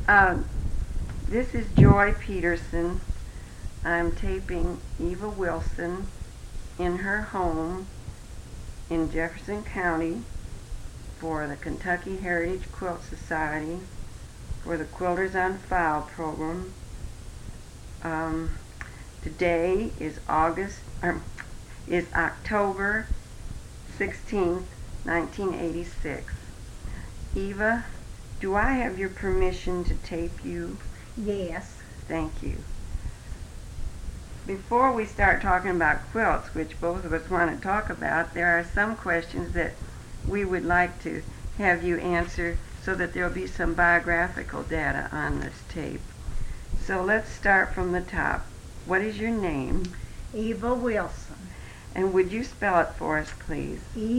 Um, this is Joy Peterson. I'm taping Eva Wilson in her home in Jefferson County for the Kentucky Heritage Quilt Society for the Quilters on File program. Today is October 16th, 1986. Eva, do I have your permission to tape you? Yes. Thank you. Before we start talking about quilts, which both of us want to talk about, there are some questions that we would like to have you answer so that there will be some biographical data on this tape. So let's start from the top. What is your name? Eva Wilson. And would you spell it for us, please?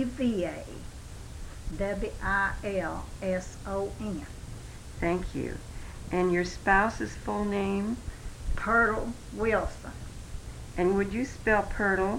EVAWILSON. Thank you. And your spouse's full name? Pyrtle Wilson. And would you spell Pyrtle?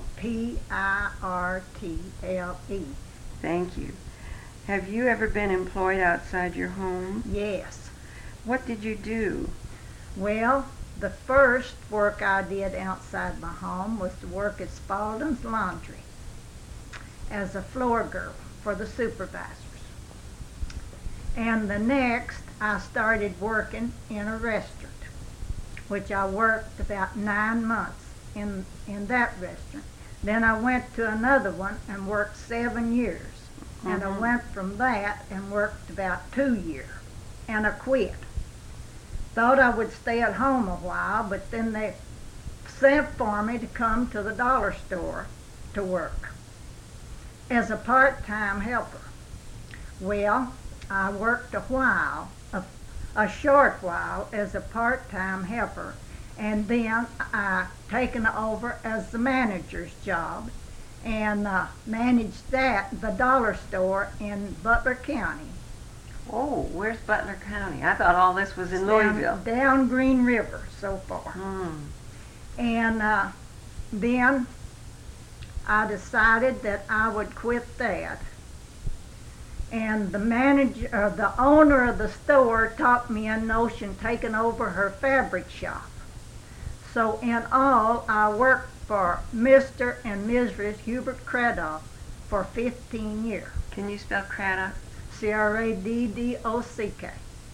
PIRTLE. Thank you. Have you ever been employed outside your home? Yes. What did you do? Well, the first work I did outside my home was to work at Spalding's Laundry as a floor girl for the supervisors. And the next, I started working in a restaurant, which I worked about 9 months in that restaurant. Then I went to another one and worked 7 years. And I went from that and worked about 2 years. And I quit. Thought I would stay at home a while, but then they sent for me to come to the dollar store to work as a part-time helper. Well, I worked a short while as a part-time helper, and then I taken over as the manager's job and managed the dollar store in Butler County. Oh, where's Butler County? I thought all this was in Louisville. Down Green River so far. And then I decided that I would quit that. And the owner of the store taught me a notion taking over her fabric shop. So in all, I worked for Mr. and Mrs. Hubert Craddock for 15 years. Can you spell Craddock? Craddock.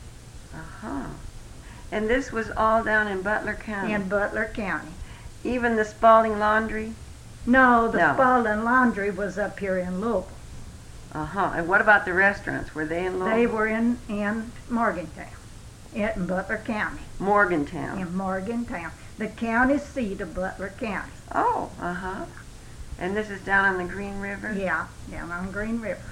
And this was all down in Butler County? In Butler County. Even the Spalding Laundry? No, the Spalding Laundry was up here in Louisville. And what about the restaurants? Were they in Louisville? They were in Morgantown, in Butler County. Morgantown? In Morgantown. The county seat of Butler County. Oh, And this is down on the Green River? Yeah, down on Green River.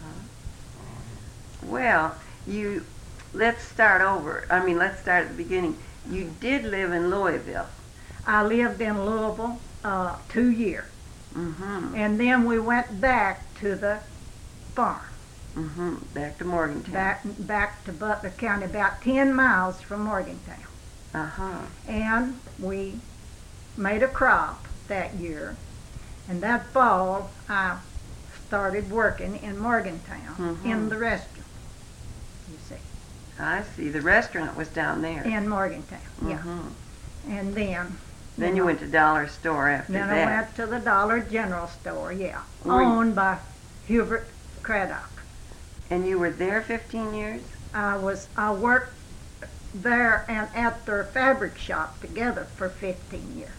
Well, let's start at the beginning. You did live in Louisville. I lived in Louisville 2 years. And then we went back to the farm. Back to Morgantown. Back to Butler County, about 10 miles from Morgantown. And we made a crop that year. And that fall, I started working in Morgantown in the restaurant. You see. I see. The restaurant was down there. In Morgantown, yeah. And then you went to Dollar Store after that. Then I went to the Dollar General Store, yeah. Owned by Hubert Craddock. And you were there 15 years? I worked there and at their fabric shop together for 15 years.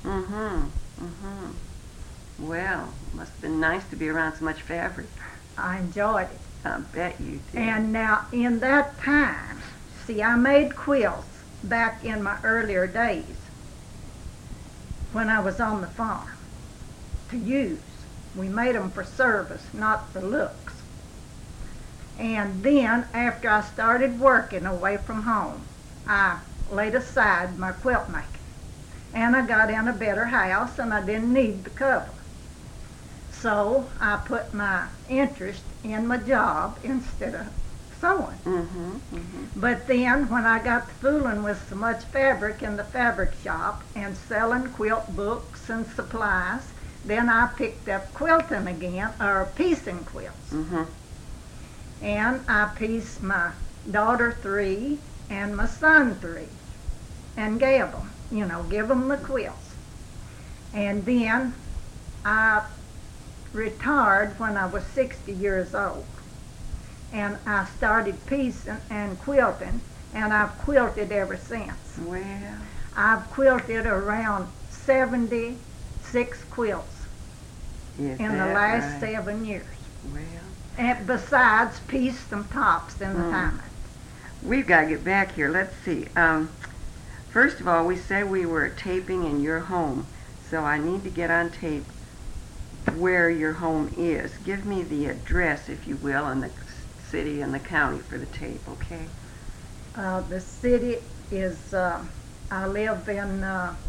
Well, must have been nice to be around so much fabric. I enjoyed it. I bet you did. And now, in that time, see, I made quilts back in my earlier days when I was on the farm to use. We made them for service, not for looks. And then, after I started working away from home, I laid aside my quilt making. And I got in a better house, and I didn't need the cover. So I put my interest in my job instead of sewing. But then when I got to fooling with so much fabric in the fabric shop and selling quilt books and supplies, then I picked up quilting again, or piecing quilts. And I pieced my daughter 3 and my son 3, and gave them, give them the quilts. And then I retired when I was 60 years old, and I started piecing and quilting, and I've quilted ever since. Well, I've quilted around 76 quilts is in the that last right? 7 years. Well, And besides, pieced some tops in the time. we've got to get back here. Let's see. First of all, we said we were taping in your home, so I need to get on tape where your home is. Give me the address, if you will, and the city and the county for the tape, okay? The city is, I live in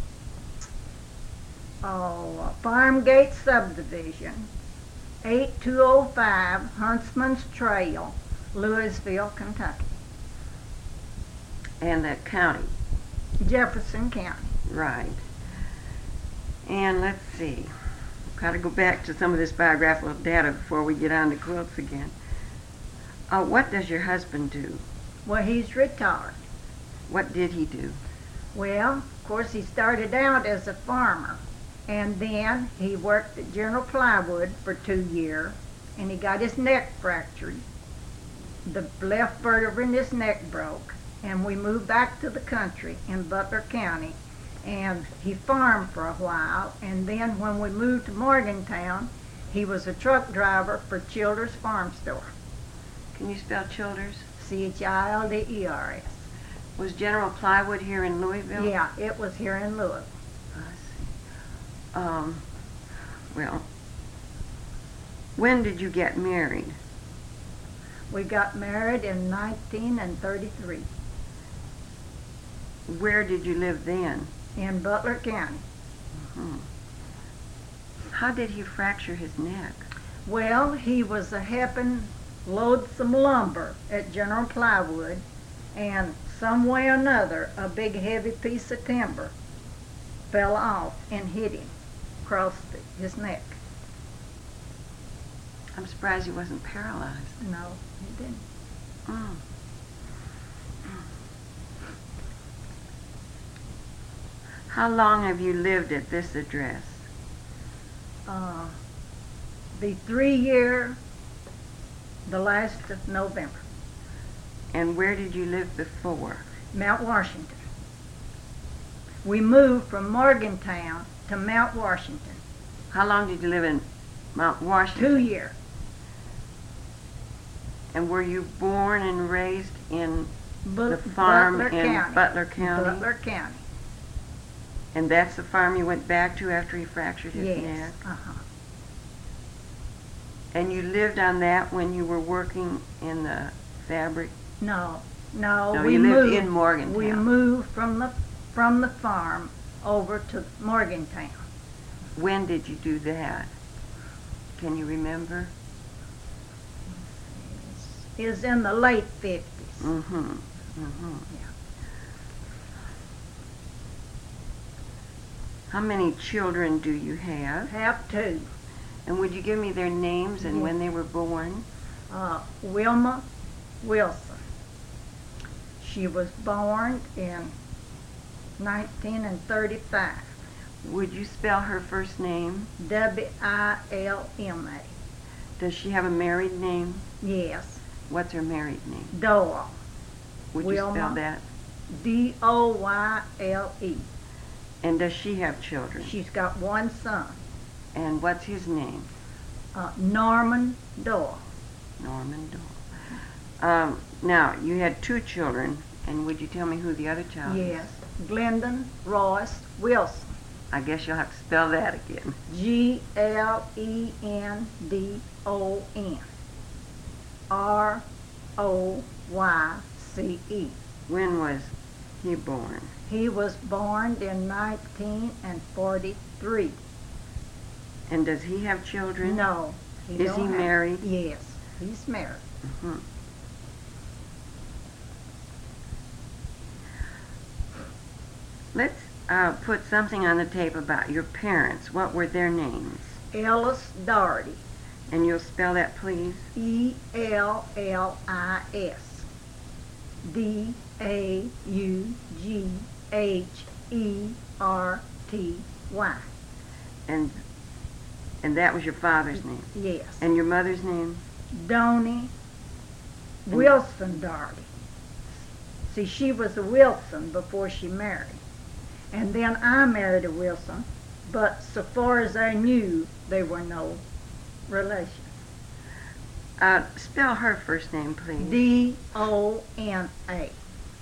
Farmgate Subdivision, 8205 Huntsman's Trail, Louisville, Kentucky, And the county, Jefferson County. right. And let's see. Got to go back to some of this biographical data before we get on to quilts again. What does your husband do? Well, he's retired. What did he do? Well, of course, he started out as a farmer, and then he worked at General Plywood for 2 years, and he got his neck fractured. The left vertebra in his neck broke, and we moved back to the country in Butler County, and he farmed for a while, and then when we moved to Morgantown, he was a truck driver for Childers Farm Store, Can you spell Childers? Childers. Was General Plywood here in Louisville? Yeah, it was here in Louisville. I see. Well, when did you get married? We got married in 1933 Where did you live then? in Butler County. How did he fracture his neck? Well, he was a helping load some lumber at General Plywood, and some way or another, a big heavy piece of timber fell off and hit him across his neck. I'm surprised he wasn't paralyzed. No, he didn't. Mm. How long have you lived at this address? The 3 year, the last of November, And where did you live before? Mount Washington. We moved from Morgantown to Mount Washington. How long did you live in Mount Washington? 2 years. And were you born and raised in Bu- the farm Butler in County. Butler County? Butler County. And that's the farm you went back to after he fractured his Yes. neck? Uh-huh. And you lived on that when you were working in the fabric? No, No, we you moved. lived in Morgantown. We moved from the farm over to Morgantown. When did you do that? Can you remember? It was in the late 50s. Mm-hmm. Mm-hmm. Yeah. How many children do you have? Have 2. And would you give me their names and Yeah. when they were born? Wilma Wilson. She was born in 1935. Would you spell her first name? Wilma. Does she have a married name? Yes. What's her married name? Doyle. Would you Wilma. spell that? Doyle. And does she have children? She's got 1 son, And what's his name? Norman Doyle. Norman Doyle. Now, you had 2 children, and would you tell me who the other child is? Yes. Glendon Royce Wilson. I guess you'll have to spell that again. Glendon Royce. When was he born? He was born in 1943. And does he have children? No. Is don't he have- married? Yes, he's married. Mhm. Let's put something on the tape about your parents. What were their names? Ellis Doherty. And you'll spell that, please? Ellis. Daughterty. And that was your father's name? Yes. And your mother's name? Donnie Wilson Darty. See, she was a Wilson before she married. And then I married a Wilson, but so far as I knew, they were no relation. Spell her first name, please. Donna.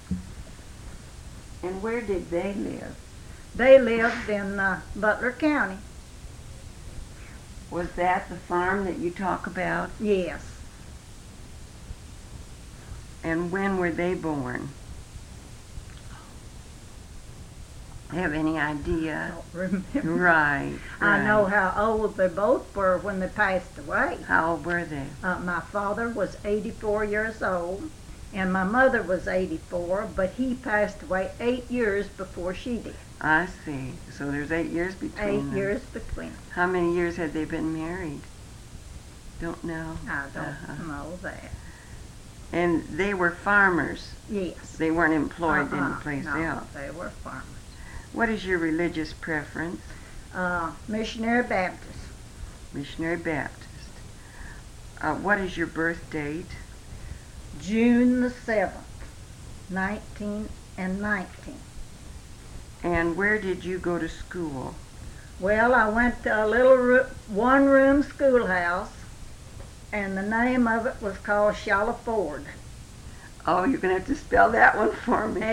And where did they live? They lived in Butler County. Was that the farm that you talk about? Yes. And when were they born? Have any I idea? don't remember. Right. I know how old they both were when they passed away. How old were they? My father was 84 years old, and my mother was 84, but he passed away 8 years before she did. I see. So there's 8 years between 8 them. years between. How many years had they been married? Don't know. I don't know that. And they were farmers. Yes. They weren't employed any place no, else. They were farmers. What is your religious preference? Missionary Baptist. Missionary Baptist. What is your birth date? June the 7th, 1919. And where did you go to school? Well, I went to a little one-room schoolhouse, and the name of it was called Shallowford. Oh, you're going to have to spell that one for me.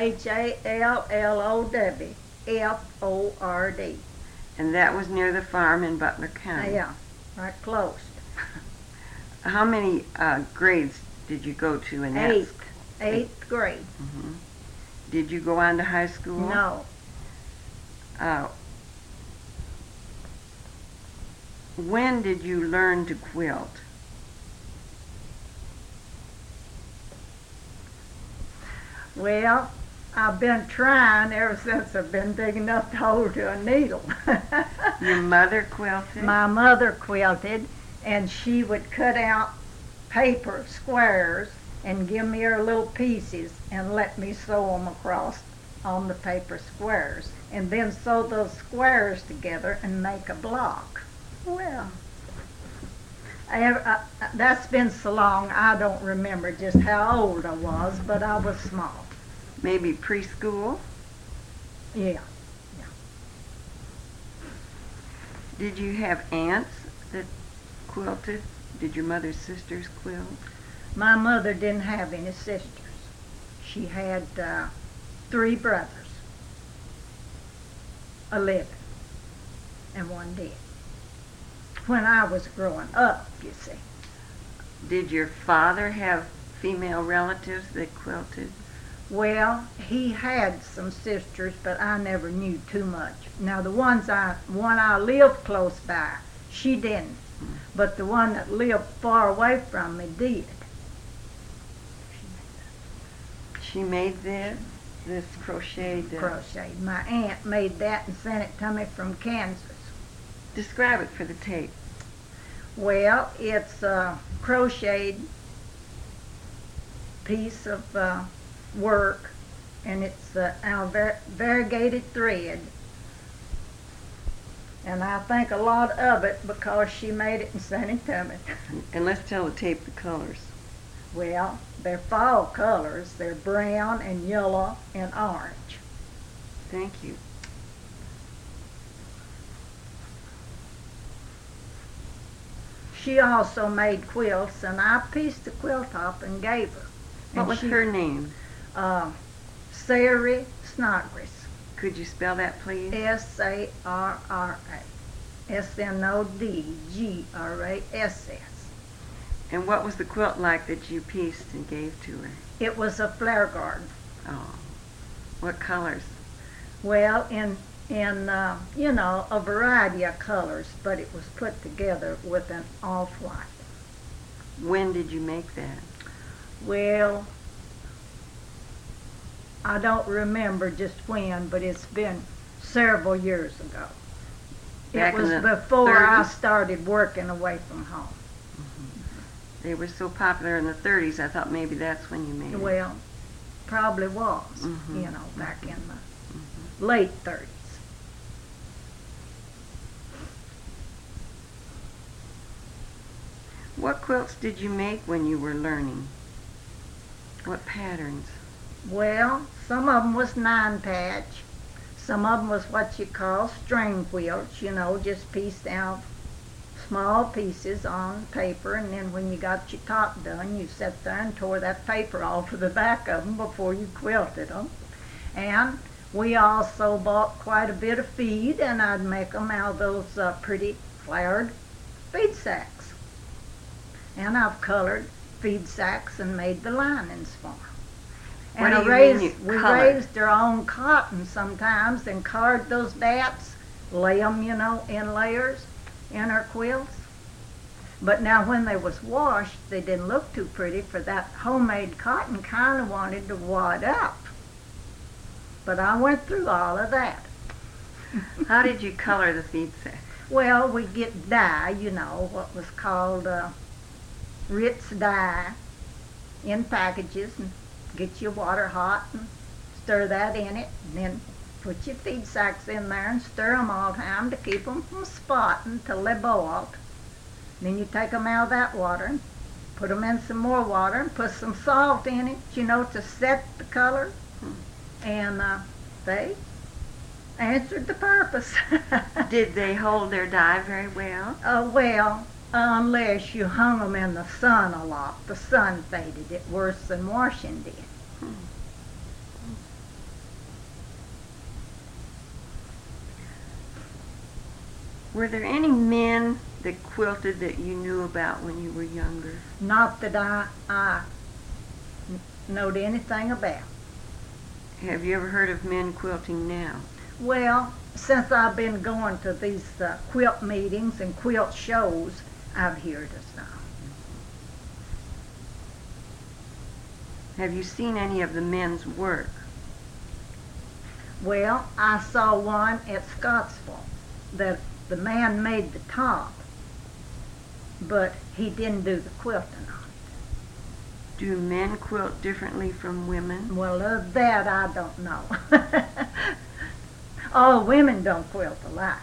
Shallowford. And that was near the farm in Butler County. Yeah, right close. How many grades did you go to in that? Eighth grade. Mm-hmm. Did you go on to high school? No. When did you learn to quilt? Well, I've been trying ever since I've been big enough to hold to a needle. Your mother quilted? My mother quilted, and she would cut out paper squares and give me her little pieces and let me sew them across on the paper squares, and then sew those squares together and make a block. Well, that's been so long I don't remember just how old I was, but I was small. Maybe preschool? Yeah. Did you have aunts that quilted? Did your mother's sisters quilt? My mother didn't have any sisters. She had 3 brothers, 11, and 1 dead. When I was growing up, you see. Did your father have female relatives that quilted? Well, he had some sisters, but I never knew too much. Now, the one I lived close by, she didn't. But the one that lived far away from me did. She made this crocheted? Crocheted. My aunt made that and sent it to me from Kansas. Describe it for the tape. Well, it's a crocheted piece of work, and it's variegated thread. And I think a lot of it because she made it and sent it to me. And let's tell the tape the colors. Well, they're fall colors. They're brown and yellow and orange. Thank you. She also made quilts, and I pieced the quilt off and gave her. What was her name? Sarah Snodgrass. Could you spell that, please? Sarra. Snodgrass. And what was the quilt like that you pieced and gave to her? It was a flower garden. Oh, what colors? Well, in a variety of colors, but it was put together with an off-white. When did you make that? Well, I don't remember just when, but it's been several years ago. Back it was in the before 30s? I started working away from home. They were so popular in the 30s, I thought maybe that's when you made it. Well, probably was, back in the late 30s. What quilts did you make when you were learning? What patterns? Well, some of them was 9-patch. Some of them was what you call string quilts, just pieced out small pieces on paper, and then when you got your top done, you sat there and tore that paper off of the back of them before you quilted them. And we also bought quite a bit of feed, and I'd make them out of those pretty flowered feed sacks. And I've colored feed sacks and made the linings for them. And we raised our own cotton sometimes and colored those bats, lay them, in layers in our quilts. But now when they was washed, they didn't look too pretty, for that homemade cotton kind of wanted to wad up. But I went through all of that. How did you color the feed sack? Well, we'd get dye, what was called Ritz dye in packages, and get your water hot and stir that in it, and then put your feed sacks in there and stir them all the time to keep them from spotting till they boiled. Then you take them out of that water and put them in some more water and put some salt in it, to set the color. And they answered the purpose. Did they hold their dye very well? Well, unless you hung them in the sun a lot. The sun faded it worse than washing did. Were there any men that quilted that you knew about when you were younger? Not that I knowed anything about. Have you ever heard of men quilting now? Well, since I've been going to these quilt meetings and quilt shows, I've heard of some. Have you seen any of the men's work? Well, I saw one at Scottsville that the man made the top, but he didn't do the quilting on it. Do men quilt differently from women? Well, that I don't know. All women don't quilt alike.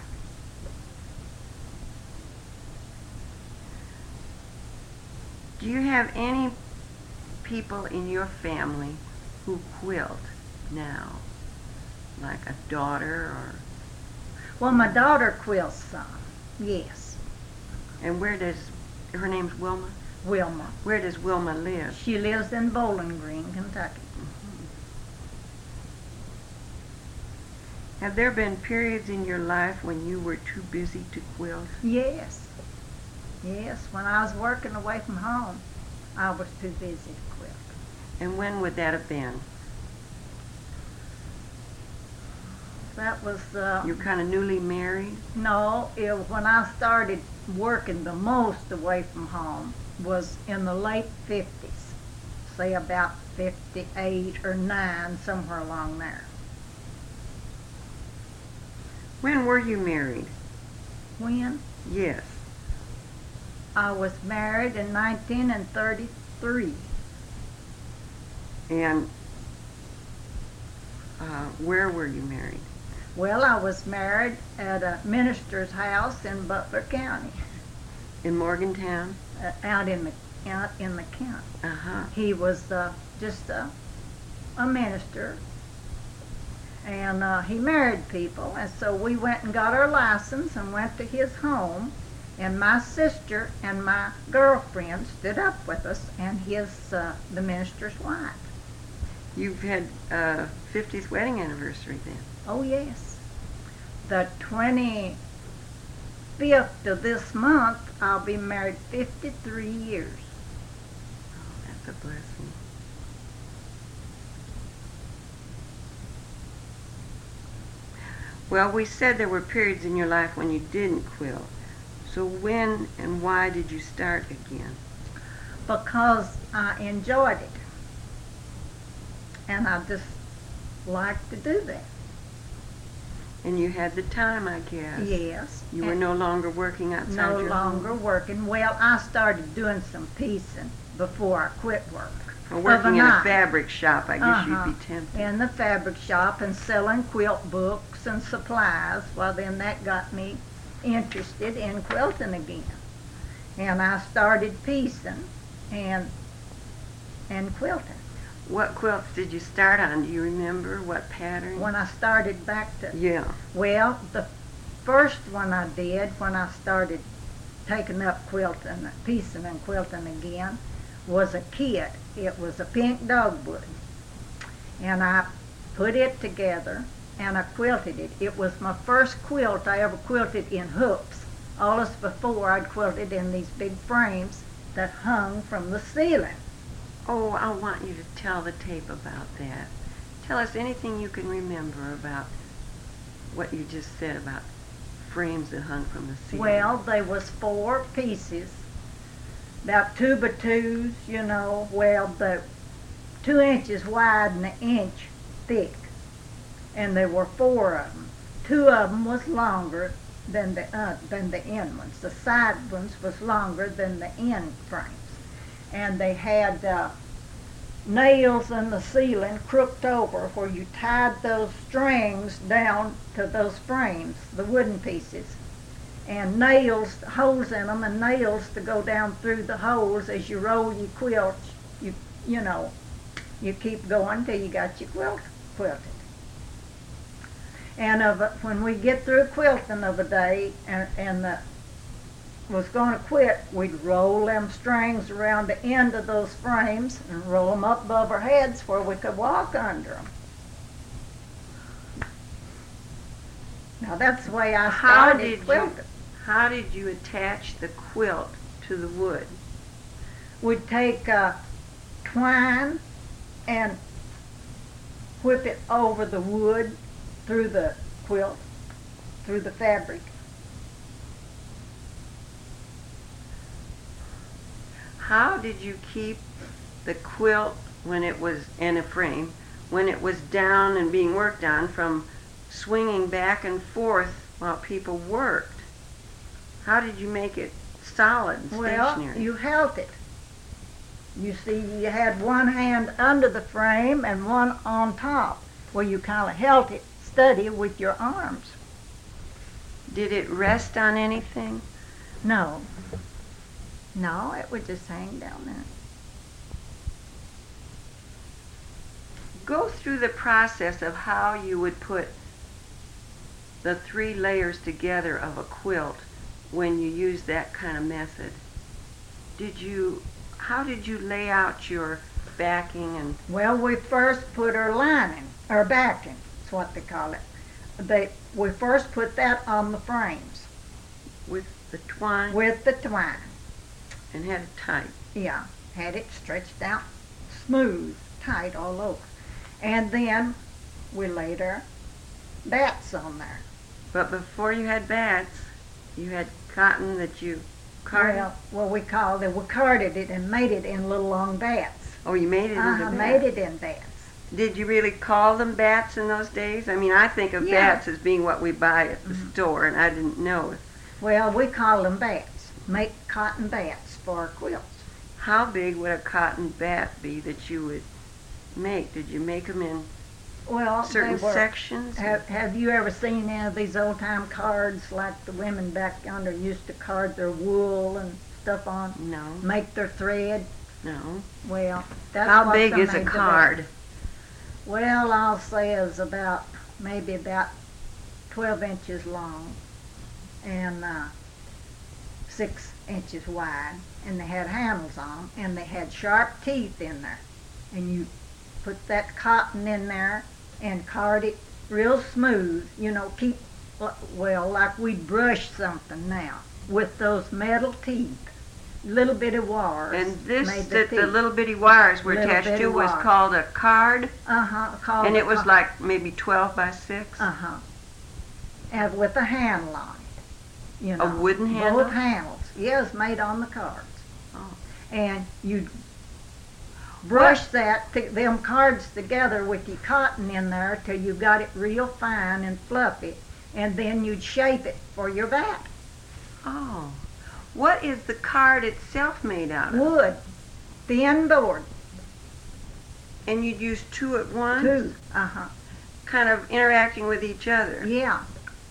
Do you have any people in your family who quilt now? Like a daughter or... Well, my daughter quilts some, yes. And where does... Her name's Wilma? Wilma. Where does Wilma live? She lives in Bowling Green, Kentucky. Have there been periods in your life when you were too busy to quilt? Yes. Yes, when I was working away from home, I was too busy to quilt. And when would that have been? That was... You're kind of newly married? No, it was when I started working the most away from home was in the late 50s. Say about 58 or 9, somewhere along there. When were you married? When? Yes. I was married in 1933. And where were you married? Well, I was married at a minister's house in Butler County. In Morgantown? Out in the county. Uh-huh. He was just a minister, and he married people, and so we went and got our license and went to his home, and my sister and my girlfriend stood up with us and the minister's wife. You've had 50th wedding anniversary then? Oh, yes. The 25th of this month, I'll be married 53 years. Oh, that's a blessing. Well, we said there were periods in your life when you didn't quilt. So when and why did you start again? Because I enjoyed it. And I just liked to do that. And you had the time, I guess. Yes. You were no longer working outside your home? No longer working. Well, I started doing some piecing before I quit work. Well, working in a Overnight. fabric shop, I guess Uh-huh. you'd be tempted. In the fabric shop and selling quilt books and supplies. Well, then that got me interested in quilting again. And I started piecing and quilting. What quilts did you start on? Do you remember what pattern? When I started back to, Yeah. well, the first one I did when I started taking up quilting, piecing and quilting again, was a kit. It was a pink dogwood. And I put it together and I quilted it. It was my first quilt I ever quilted in hoops. All this before I'd quilted in these big frames that hung from the ceiling. Oh, I want you to tell the tape about that. Tell us anything you can remember about what you just said about frames that hung from the ceiling. Well, they was 4 pieces, about 2 by 2s, you know. Well, the 2 inches wide and 1 inch thick, and there were 4 of them. 2 of them was longer than the end ones. The side ones was longer than the end frames, and they had nails in the ceiling crooked over where you tied those strings down to those frames, the wooden pieces, and nails, holes in them, and nails to go down through the holes as you roll your quilt. You know, you keep going till you got your quilt quilted. And when we get through quilting of a day and was going to quit, we'd roll them strings around the end of those frames and roll them up above our heads where we could walk under them. Now that's the way I started quilting. How did you attach the quilt to the wood? We'd take twine and whip it over the wood through the quilt, through the fabric. How did you keep the quilt when it was in a frame, when it was down and being worked on, from swinging back and forth while people worked? How did you make it solid and stationary? Well, you held it. You see, you had one hand under the frame and one on top, where you kind of held it steady with your arms. Did it rest on anything? No. No, it would just hang down there. Go through the process of how you would put the 3 layers together of a quilt when you use that kind of method. How did you lay out your backing and... Well, we first put our lining, or backing, is what they call it. We first put that on the frames. With the twine? With the twine. And had it tight. Yeah, had it stretched out smooth, tight all over. And then we laid our bats on there. But before you had bats, you had cotton that you carded? Well, we carded it and made it in little long bats. Oh, you made it into bats? Made it in bats. Did you really call them bats in those days? I mean, I think of bats as being what we buy at the store, and I didn't know. Well, we call them bats. Make cotton bats for our quilts. How big would a cotton bat be that you would make? Did you make them in certain sections? Have you ever seen any of these old-time cards like the women back yonder used to card their wool and stuff on? No. Make their thread? No. Well, that's how big is a card? Well, I'll say it's maybe about 12 inches long and 6 inches wide, and they had handles on them, and they had sharp teeth in there, and you put that cotton in there and card it real smooth, like we'd brush something now with those metal teeth. Little bitty wires. And this that the little bitty wires were attached to was called a card? And it was like maybe 12 by 6? And with a handle on it. A wooden handle? Both handles. Yes, made on the cards. Oh. And you'd brush them cards together with your cotton in there till you got it real fine and fluffy, and then you'd shape it for your bat. Oh. What is the card itself made out of? Wood. thin board. And you'd use two at once? Two. Kind of interacting with each other. Yeah.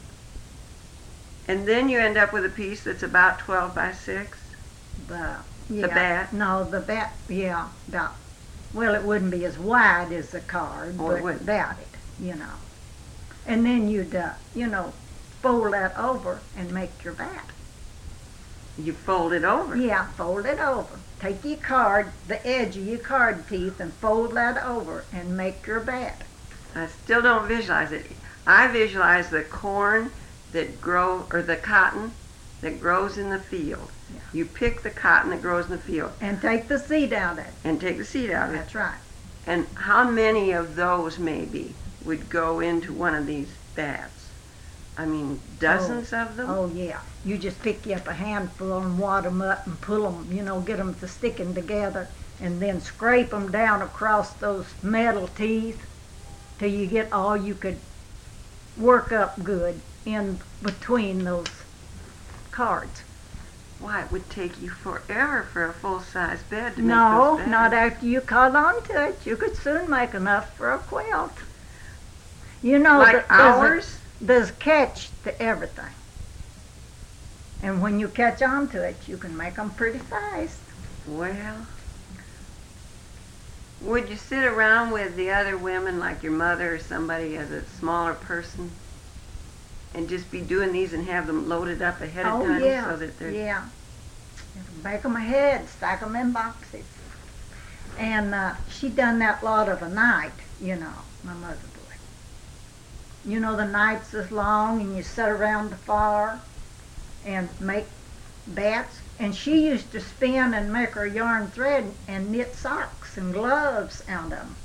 And then you end up with a piece that's about 12 by 6? The bat? No, the bat, yeah. Well, it wouldn't be as wide as the card, Oh, but it wouldn't. about it, And then you'd, fold that over and make your bat. You fold it over? Yeah, fold it over. Take your card, the edge of your card teeth, and fold that over and make your bat. I still don't visualize it. I visualize the corn or the cotton that grows in the field. Yeah. You pick the cotton that grows in the field. And take the seed out of it. And take the seed out of it. That's right. And how many of those maybe would go into one of these bats? I mean, dozens of them? Oh, yeah. You just pick you up a handful and wad them up and pull them, get them to sticking together, and then scrape them down across those metal teeth till you get all you could work up good in between those cards. Why, it would take you forever for a full-size bed to make No, those bats. not after you caught on to it. You could soon make enough for a quilt. Like hours? There's a catch to everything. And when you catch on to it, you can make them pretty fast. Well, would you sit around with the other women, like your mother or somebody as a smaller person, and just be doing these and have them loaded up ahead of time so that they're... Yeah. Bake them ahead, stack them in boxes. And she done that lot of a night, my mother would. The nights is long and you sit around the fire and make bats. And she used to spin and make her yarn thread and knit socks and gloves out of them.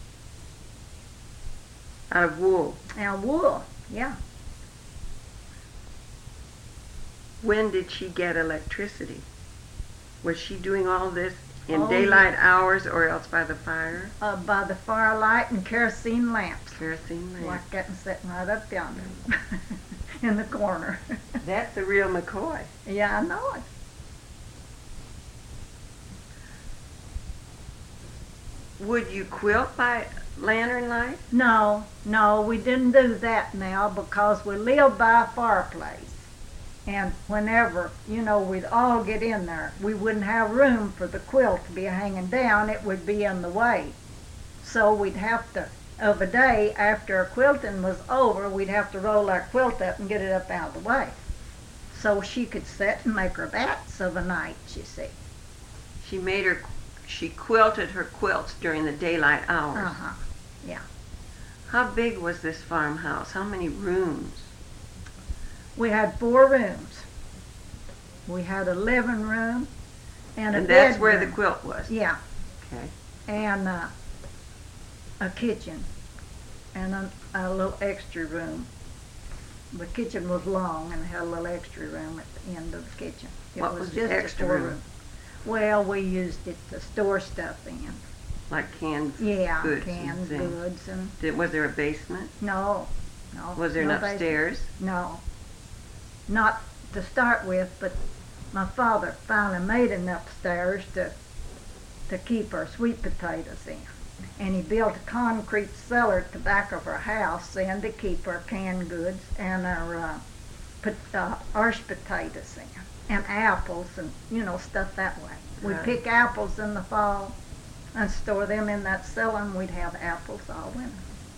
Out of wool? Out of wool, yeah. When did she get electricity? Was she doing all this in Oh, daylight hours or else by the fire? By the firelight and kerosene lamps. Kerosene lamp. Like that and sitting right up yonder in the corner. That's the real McCoy. Yeah, I know it. Would you quilt by lantern light? No, we didn't do that now because we live by a fireplace. And whenever, we'd all get in there, we wouldn't have room for the quilt to be hanging down. It would be in the way. So we'd have to, of a day after our quilting was over, we'd have to roll our quilt up and get it up out of the way. So she could sit and make her bats of a night, you see. She quilted her quilts during the daylight hours. Yeah. How big was this farmhouse? How many rooms? We had 4 rooms. We had a living room and a And that's bedroom. where the quilt was? Yeah. Okay. And a kitchen and a little extra room. The kitchen was long and had a little extra room at the end of the kitchen. What was the just a extra 4 room? Well, we used it to store stuff in. Like canned Yeah, goods? canned and goods and was there a basement? no. Was there an no basement. upstairs? No. Not to start with, but my father finally made an upstairs to keep our sweet potatoes in. And he built a concrete cellar at the back of our house then to keep our canned goods and our arch potatoes in. And apples and, stuff that way. We'd Right. pick apples in the fall and store them in that cellar and we'd have apples all winter.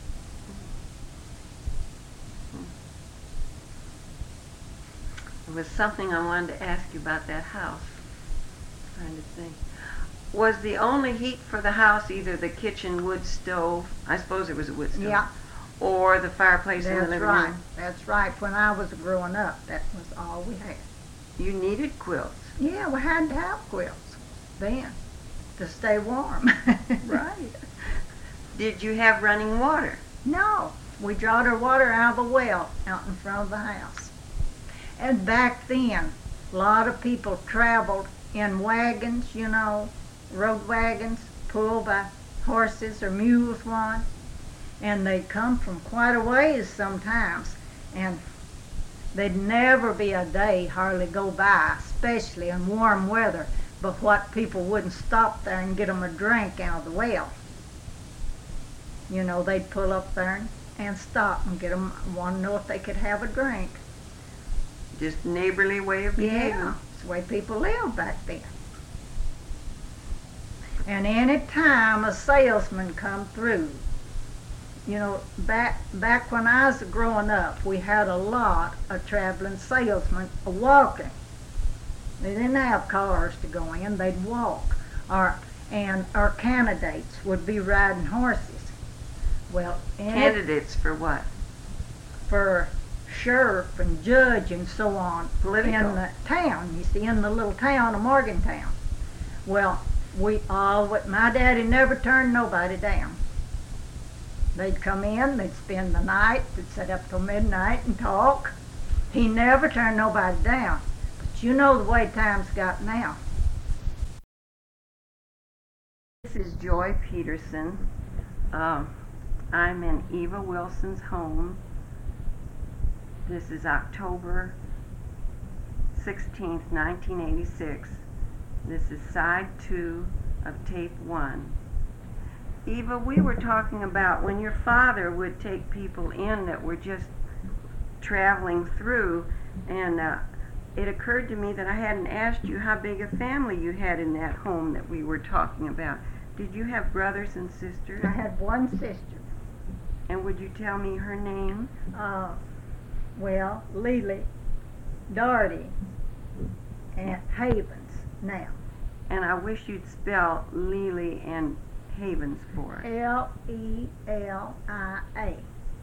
There was something I wanted to ask you about that house. Trying to think. Was the only heat for the house either the kitchen wood stove, I suppose it was a wood stove, Yeah. or the fireplace in the That's living right. room? That's right. When I was growing up, that was all we had. You needed quilts. Yeah, we had to have quilts then to stay warm. Right. Did you have running water? No, we drawed our water out of a well out in front of the house. And back then, a lot of people traveled in wagons, road wagons pulled by horses or mules one. And they'd come from quite a ways sometimes. And there'd never be a day hardly go by, especially in warm weather, but what people wouldn't stop there and get 'em a drink out of the well. You know, they'd pull up there and stop and get 'em, want to know if they could have a drink. Just neighborly way of behaving. Yeah, it's the way people lived back then. And any time a salesman come through, you know, back when I was growing up, we had a lot of traveling salesmen walking. They didn't have cars to go in; they'd walk. And our candidates would be riding horses. Well, Candidates for what? for sheriff and judge and so on Political. in the town. You see, in the little town of Morgantown. Well, my daddy never turned nobody down. They'd come in, they'd spend the night, they'd sit up till midnight and talk. He never turned nobody down. But you know the way times got now. This is Joy Peterson. I'm in Eva Wilson's home. This is October 16th, 1986. This is side 2 of tape 1. Eva, we were talking about when your father would take people in that were just traveling through, and it occurred to me that I hadn't asked you how big a family you had in that home that we were talking about. Did you have brothers and sisters? I had one sister. And would you tell me her name? Well, Lily, Doherty, and Havens now. And I wish you'd spell Lily and Havens for us. Lelia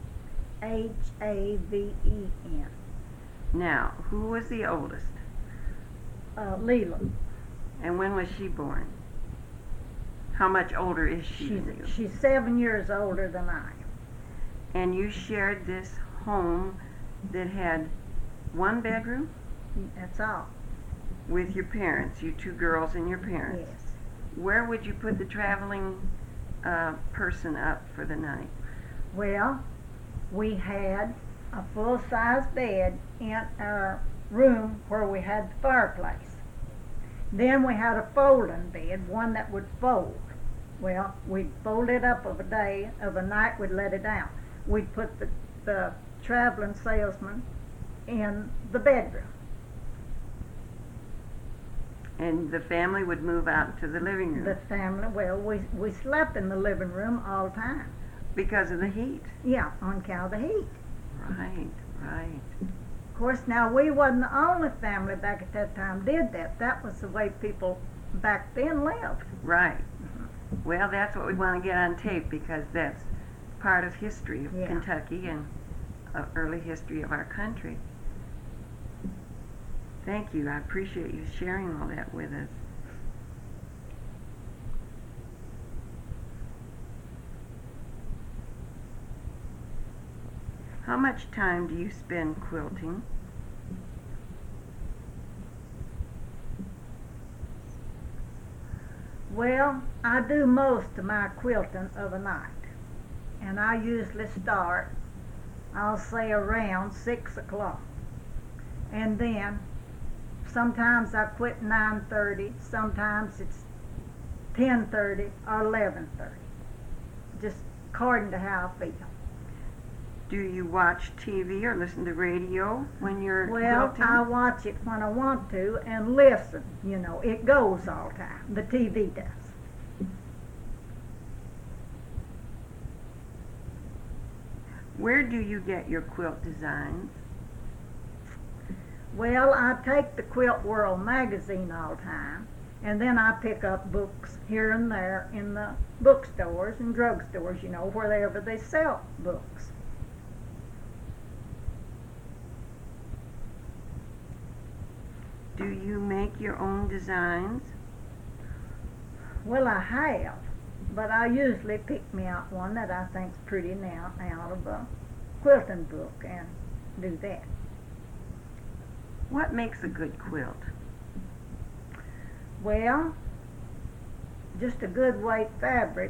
Haven. Now, who was the oldest? Leland. And when was she born? How much older is she than you? She's 7 years older than I am. And you shared this home that had one bedroom That's all. with your parents, you two girls and your parents. Yes. Where would you put the traveling person up for the night? Well, we had a full-size bed in our room where we had the fireplace. Then we had a folding bed, one that would fold. Well, we'd fold it up of a night we'd let it down. We'd put the traveling salesman in the bedroom. And the family would move out to the living room The family, well, we slept in the living room all the time. because of the heat. Yeah, on account of the heat. Right, right. Of course, now we wasn't the only family back at that time did that. That was the way people back then lived. Right. Well, that's what we want to get on tape because that's part of history of Yeah. Kentucky and early history of our country. Thank you. I appreciate you sharing all that with us. How much time do you spend quilting? Well, I do most of my quilting of a night. And I usually start, I'll say around 6 o'clock. And then sometimes I quit 9:30, sometimes it's 10:30 or 11:30. Just according to how I feel. Do you watch TV or listen to radio when you're Well, quilting? I watch it when I want to and listen. You know, it goes all the time. The TV does. Where do you get your quilt designs? Well, I take the Quilt World magazine all the time, and then I pick up books here and there in the bookstores and drugstores, you know, wherever they sell books. Do you make your own designs? Well, I have, but I usually pick me out one that I think's pretty now out of a quilting book and do that. What makes a good quilt? Well, just a good weight fabric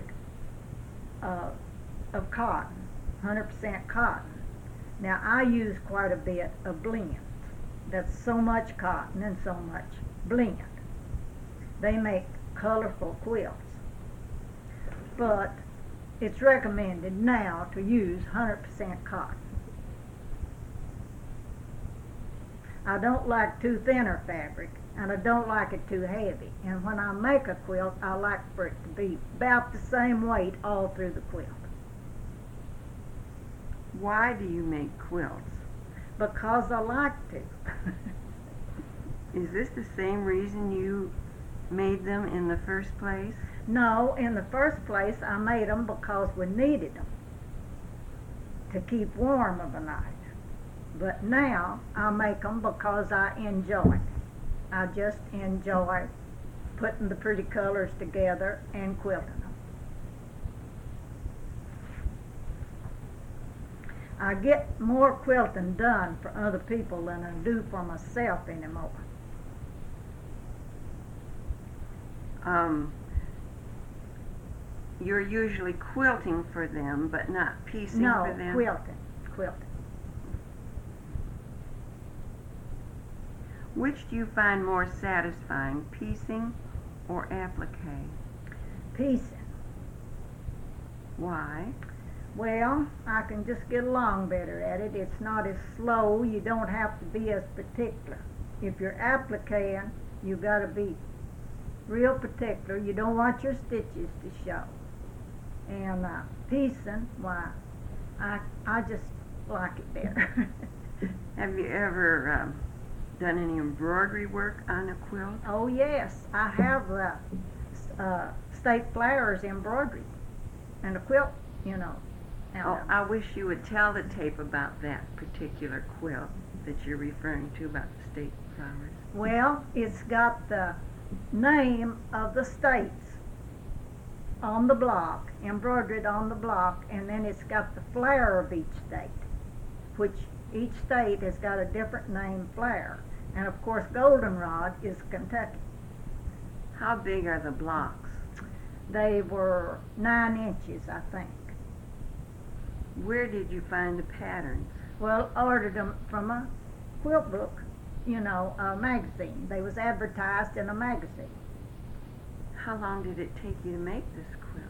of cotton, 100% cotton. Now, I use quite a bit of blend. That's so much cotton and so much blend. they make colorful quilts. But it's recommended now to use 100% cotton. I don't like too thinner fabric, and I don't like it too heavy. And when I make a quilt, I like for it to be about the same weight all through the quilt. Why do you make quilts? Because I like to. Is this the same reason you made them in the first place? No, in the first place, I made them because we needed them to keep warm of a night. But now I make them because I enjoy it. I just enjoy putting the pretty colors together and quilting them. I get more quilting done for other people than I do for myself anymore. You're usually quilting for them, but not piecing for them? No, quilting. Which do you find more satisfying, piecing or applique? Piecing. Why? Well, I can just get along better at it. It's not as slow. You don't have to be as particular. If you're appliquing, you got to be real particular. You don't want your stitches to show. And piecing, why, I just like it better. Have you ever done any embroidery work on a quilt? Oh yes, I have state flowers embroidered and a quilt, out of I wish you would tell the tape about that particular quilt that you're referring to, about the state flowers. Well, it's got the name of the states on the block, embroidered on the block, and then it's got the flower of each state, which each state has got a different name flower. And of course, goldenrod is Kentucky. How big are the blocks? They were 9 inches, I think. Where did you find the patterns? Well, ordered them from a quilt book, a magazine. They was advertised in a magazine. How long did it take you to make this quilt?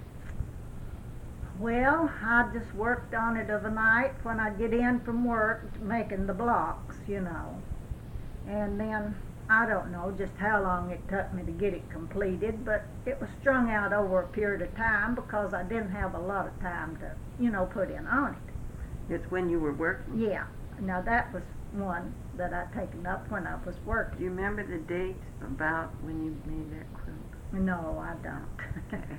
Well, I just worked on it of a night when I get in from work, making the blocks, And then, I don't know just how long it took me to get it completed, but it was strung out over a period of time because I didn't have a lot of time to, put in on it. It's when you were working? Yeah. Now that was one that I'd taken up when I was working. Do you remember the date about when you made that quilt? No, I don't. Okay.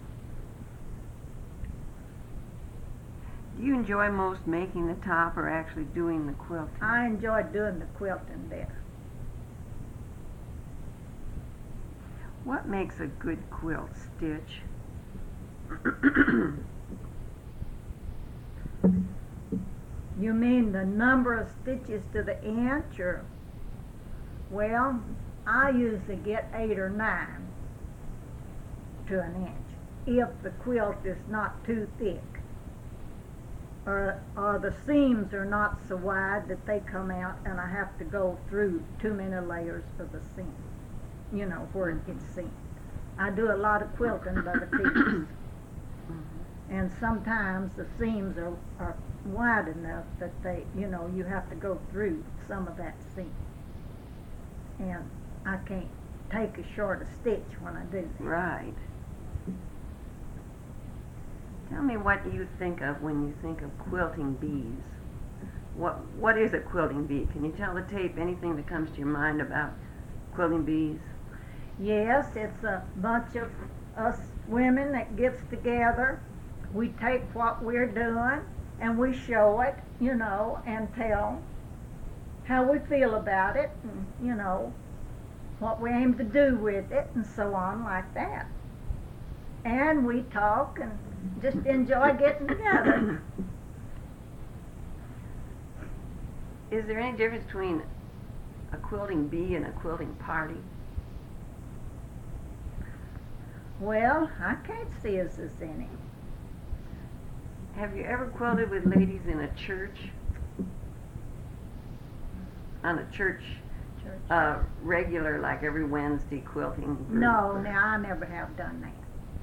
Do you enjoy most making the top or actually doing the quilting? I enjoyed doing the quilting there. What makes a good quilt stitch? You mean the number of stitches to the inch, or? Well, I usually get 8 or 9 to an inch if the quilt is not too thick, or the seams are not so wide that they come out and I have to go through too many layers of the seam, where it gets seamed. I do a lot of quilting by the piece, and sometimes the seams are wide enough that you have to go through some of that seam, and I can't take as short a stitch when I do that. Right. Tell me, what do you think of when you think of quilting bees? What is a quilting bee? Can you tell the tape anything that comes to your mind about quilting bees? Yes, it's a bunch of us women that gets together. We take what we're doing and we show it, and tell how we feel about it, and, what we aim to do with it, and so on, like that. And we talk and just enjoy getting together. Is there any difference between a quilting bee and a quilting party? Well, I can't see as there's any. Have you ever quilted with ladies in a church? On a church church. Regular, like every Wednesday quilting group? No, now I never have done that.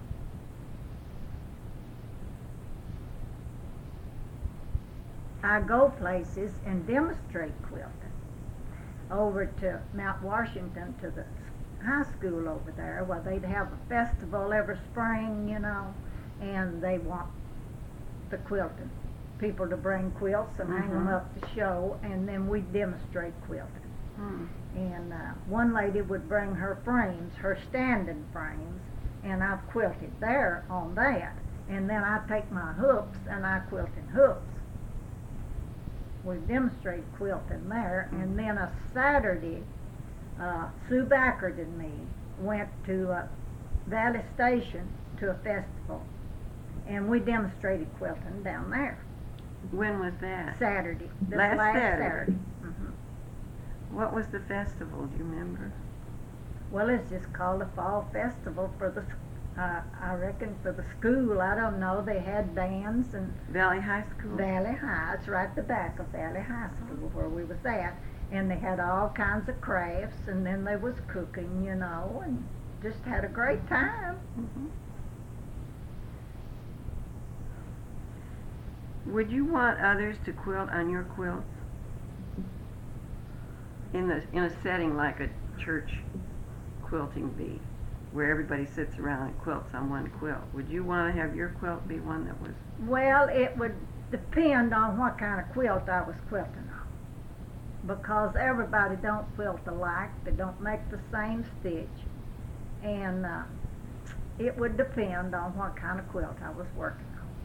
I go places and demonstrate quilting. Over to Mount Washington, to the high school over there, where they'd have a festival every spring, and they want the quilting. People to bring quilts and hang them up to show, and then we demonstrate quilting. And one lady would bring her frames, her standing frames, and I've quilted there on that. And then I take my hooks and I quilt in hooks. We demonstrate quilting there, and then a Saturday, Sue Backard and me went to Valley Station to a festival, and we demonstrated quilting down there. When was that? Saturday. This Last Saturday. Saturday. What was the festival, do you remember? Well, it's just called a fall festival for the, I reckon for the school. I don't know. They had bands and Valley High School? Valley High. It's right at the back of Valley High School where we was at. And they had all kinds of crafts, and then there was cooking, and just had a great time. Would you want others to quilt on your quilts? In a setting like a church quilting bee, where everybody sits around and quilts on one quilt, would you want to have your quilt be one that was? Well, it would depend on what kind of quilt I was quilting on, because everybody don't quilt alike. They don't make the same stitch, and it would depend on what kind of quilt I was working on.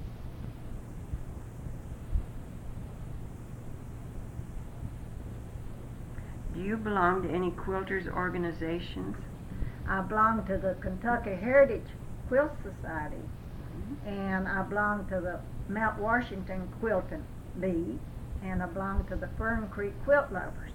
Do you belong to any quilters organizations? I belong to the Kentucky Heritage Quilt Society, and I belong to the Mount Washington Quilting Bee, and I belong to the Fern Creek Quilt Lovers.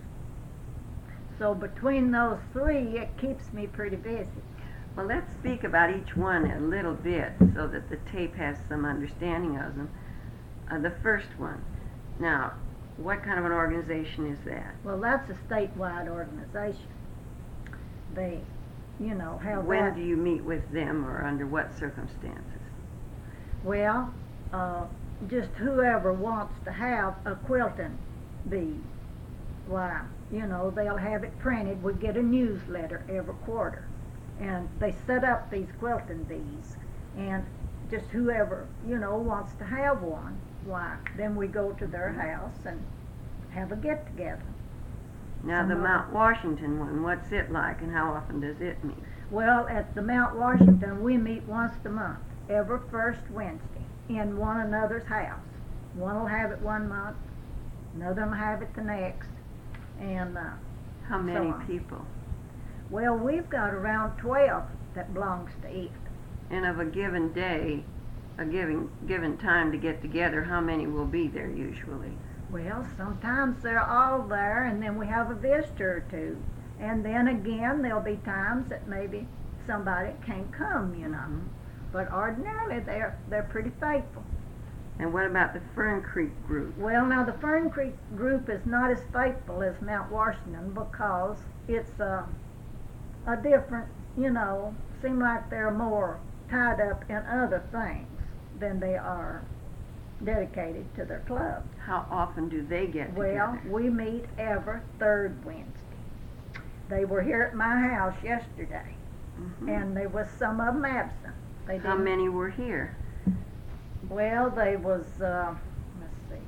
So between those three, it keeps me pretty busy. Well, let's speak about each one a little bit so that the tape has some understanding of them. The first one. Now, what kind of an organization is that? Well, that's a statewide organization. They, have When that. do you meet with them, or under what circumstances? Well, just whoever wants to have a quilting bee, why, they'll have it printed. We get a newsletter every quarter, and they set up these quilting bees, and just whoever, wants to have one, why, then we go to their house and have a get-together. Now, the Mount Washington one, what's it like, and how often does it meet? Well, at the Mount Washington, we meet once a month, every first Wednesday, in one another's house. One will have it one month, another will have it the next, and How many so on. people? Well, we've got around 12 that belongs to it. And of a given day, a given time to get together, how many will be there usually? Well, sometimes they're all there, and then we have a visitor or two. And then again, there'll be times that maybe somebody can't come, But ordinarily, they're pretty faithful. And what about the Fern Creek group? Well, now the Fern Creek group is not as faithful as Mount Washington because it's a different, seem like they're more tied up in other things than they are dedicated to their club. How often do they get Well, together? we meet every third Wednesday. They were here at my house yesterday, and there was some of them absent. How many were here? Well, they was, let's see.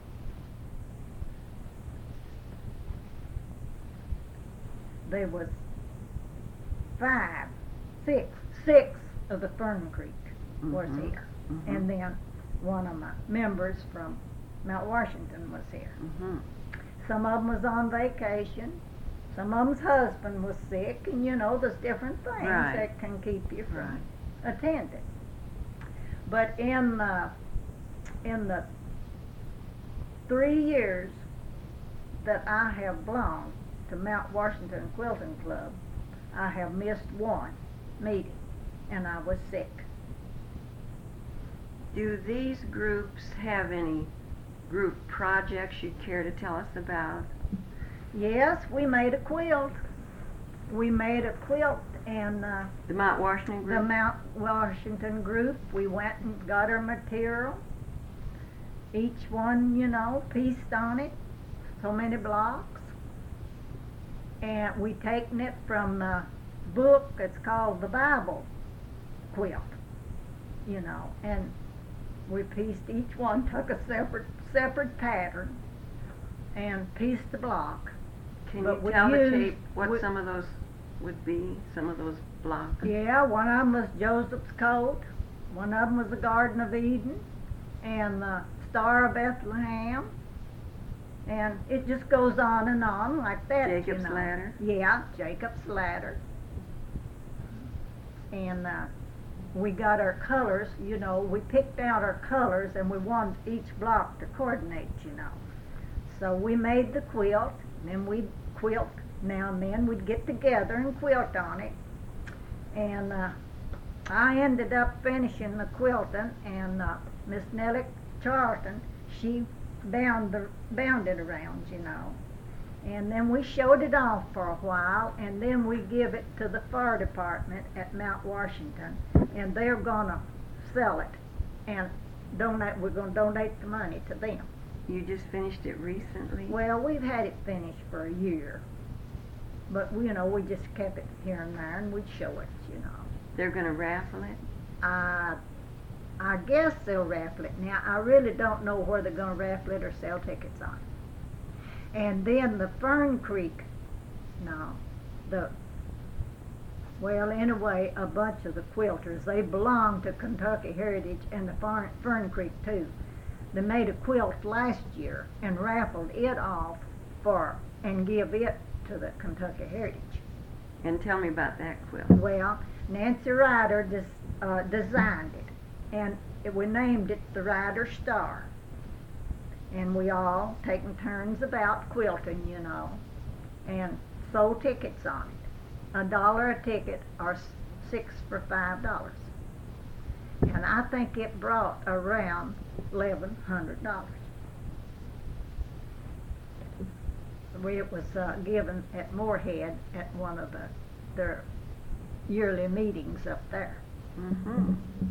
There was six of the Fern Creek was here. And then one of my members from Mount Washington was here. Some of them was on vacation. Some of them's husband was sick, and there's different things that can keep you from attending. But in the 3 years that I have belonged to Mount Washington Quilting Club, I have missed one meeting, and I was sick. Do these groups have any group projects you'd care to tell us about? Yes, we made a quilt. We made a quilt, and The Mount Washington the group? Mount Washington group, we went and got our material. Each one, pieced on it, so many blocks. And we taken it from the book, it's called the Bible quilt, and we pieced each one, took a separate pattern, and pieced the block. Can But you we tell the used- tape what we- some of those would be, some of those blocks? Yeah, one of them was Joseph's coat, one of them was the Garden of Eden, and the Star of Bethlehem, and it just goes on like that. Jacob's ladder? Yeah, Jacob's ladder. And we got our colors, we picked out our colors, and we wanted each block to coordinate. So we made the quilt, and then we'd quilt now and then. We'd get together and quilt on it. And I ended up finishing the quilting, and Miss Nellie Charlton, she bound it around, And then we showed it off for a while, and then we give it to the fire department at Mount Washington, and they're gonna sell it and donate. We're gonna donate the money to them. You just finished it recently? Well, we've had it finished for a year, but we just kept it here and there, and we'd show it. They're going to raffle it? I guess they'll raffle it. Now, I really don't know where they're going to raffle it or sell tickets on it. And then the Fern Creek, anyway, a bunch of the quilters, they belong to Kentucky Heritage and the Fern Creek too. They made a quilt last year and raffled it off and give it to the Kentucky Heritage. And tell me about that quilt. Well, Nancy Ryder designed it, and we named it the Ryder Star. And we all taken turns about quilting, and sold tickets on it. $1 a ticket, or 6 for $5. And I think it brought around $1,100. It was given at Moorhead at one of their yearly meetings up there. Mm-hmm.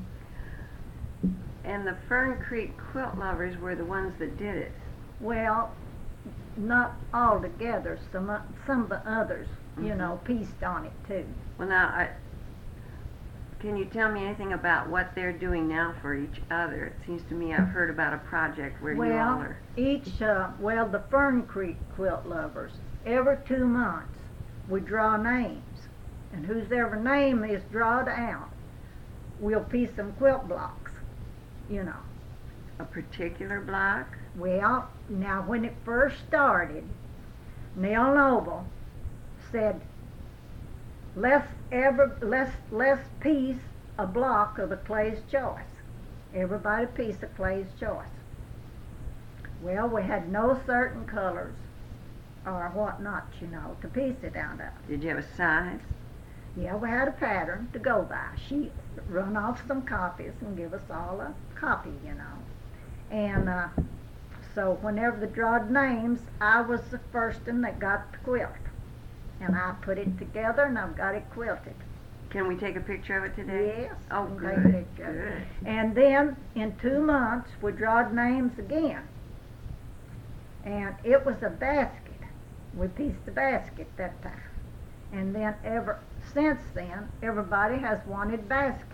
And the Fern Creek Quilt Lovers were the ones that did it. Well, not all together. Some of the others, pieced on it too. Well, now, can you tell me anything about what they're doing now for each other? It seems to me I've heard about a project where you all are... The Fern Creek Quilt Lovers, every 2 months we draw names, and whoever name is drawed out, we'll piece some quilt blocks, A particular block? Well, now when it first started, Neil Noble said, let's piece a block of the Clay's Choice. Everybody piece a Clay's Choice. Well, we had no certain colors or whatnot, to piece it out of. Did you have a size? Yeah, we had a pattern to go by. She run off some copies and give us all a copy, And so whenever they drawed names, I was the first one that got the quilt. And I put it together, and I've got it quilted. Can we take a picture of it today? Yes. Oh, we good. can take a picture of it. And then in 2 months, we drawed names again. And it was a basket. We pieced the basket that time. And then since then, everybody has wanted baskets.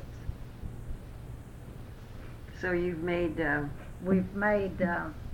So you've made... We've made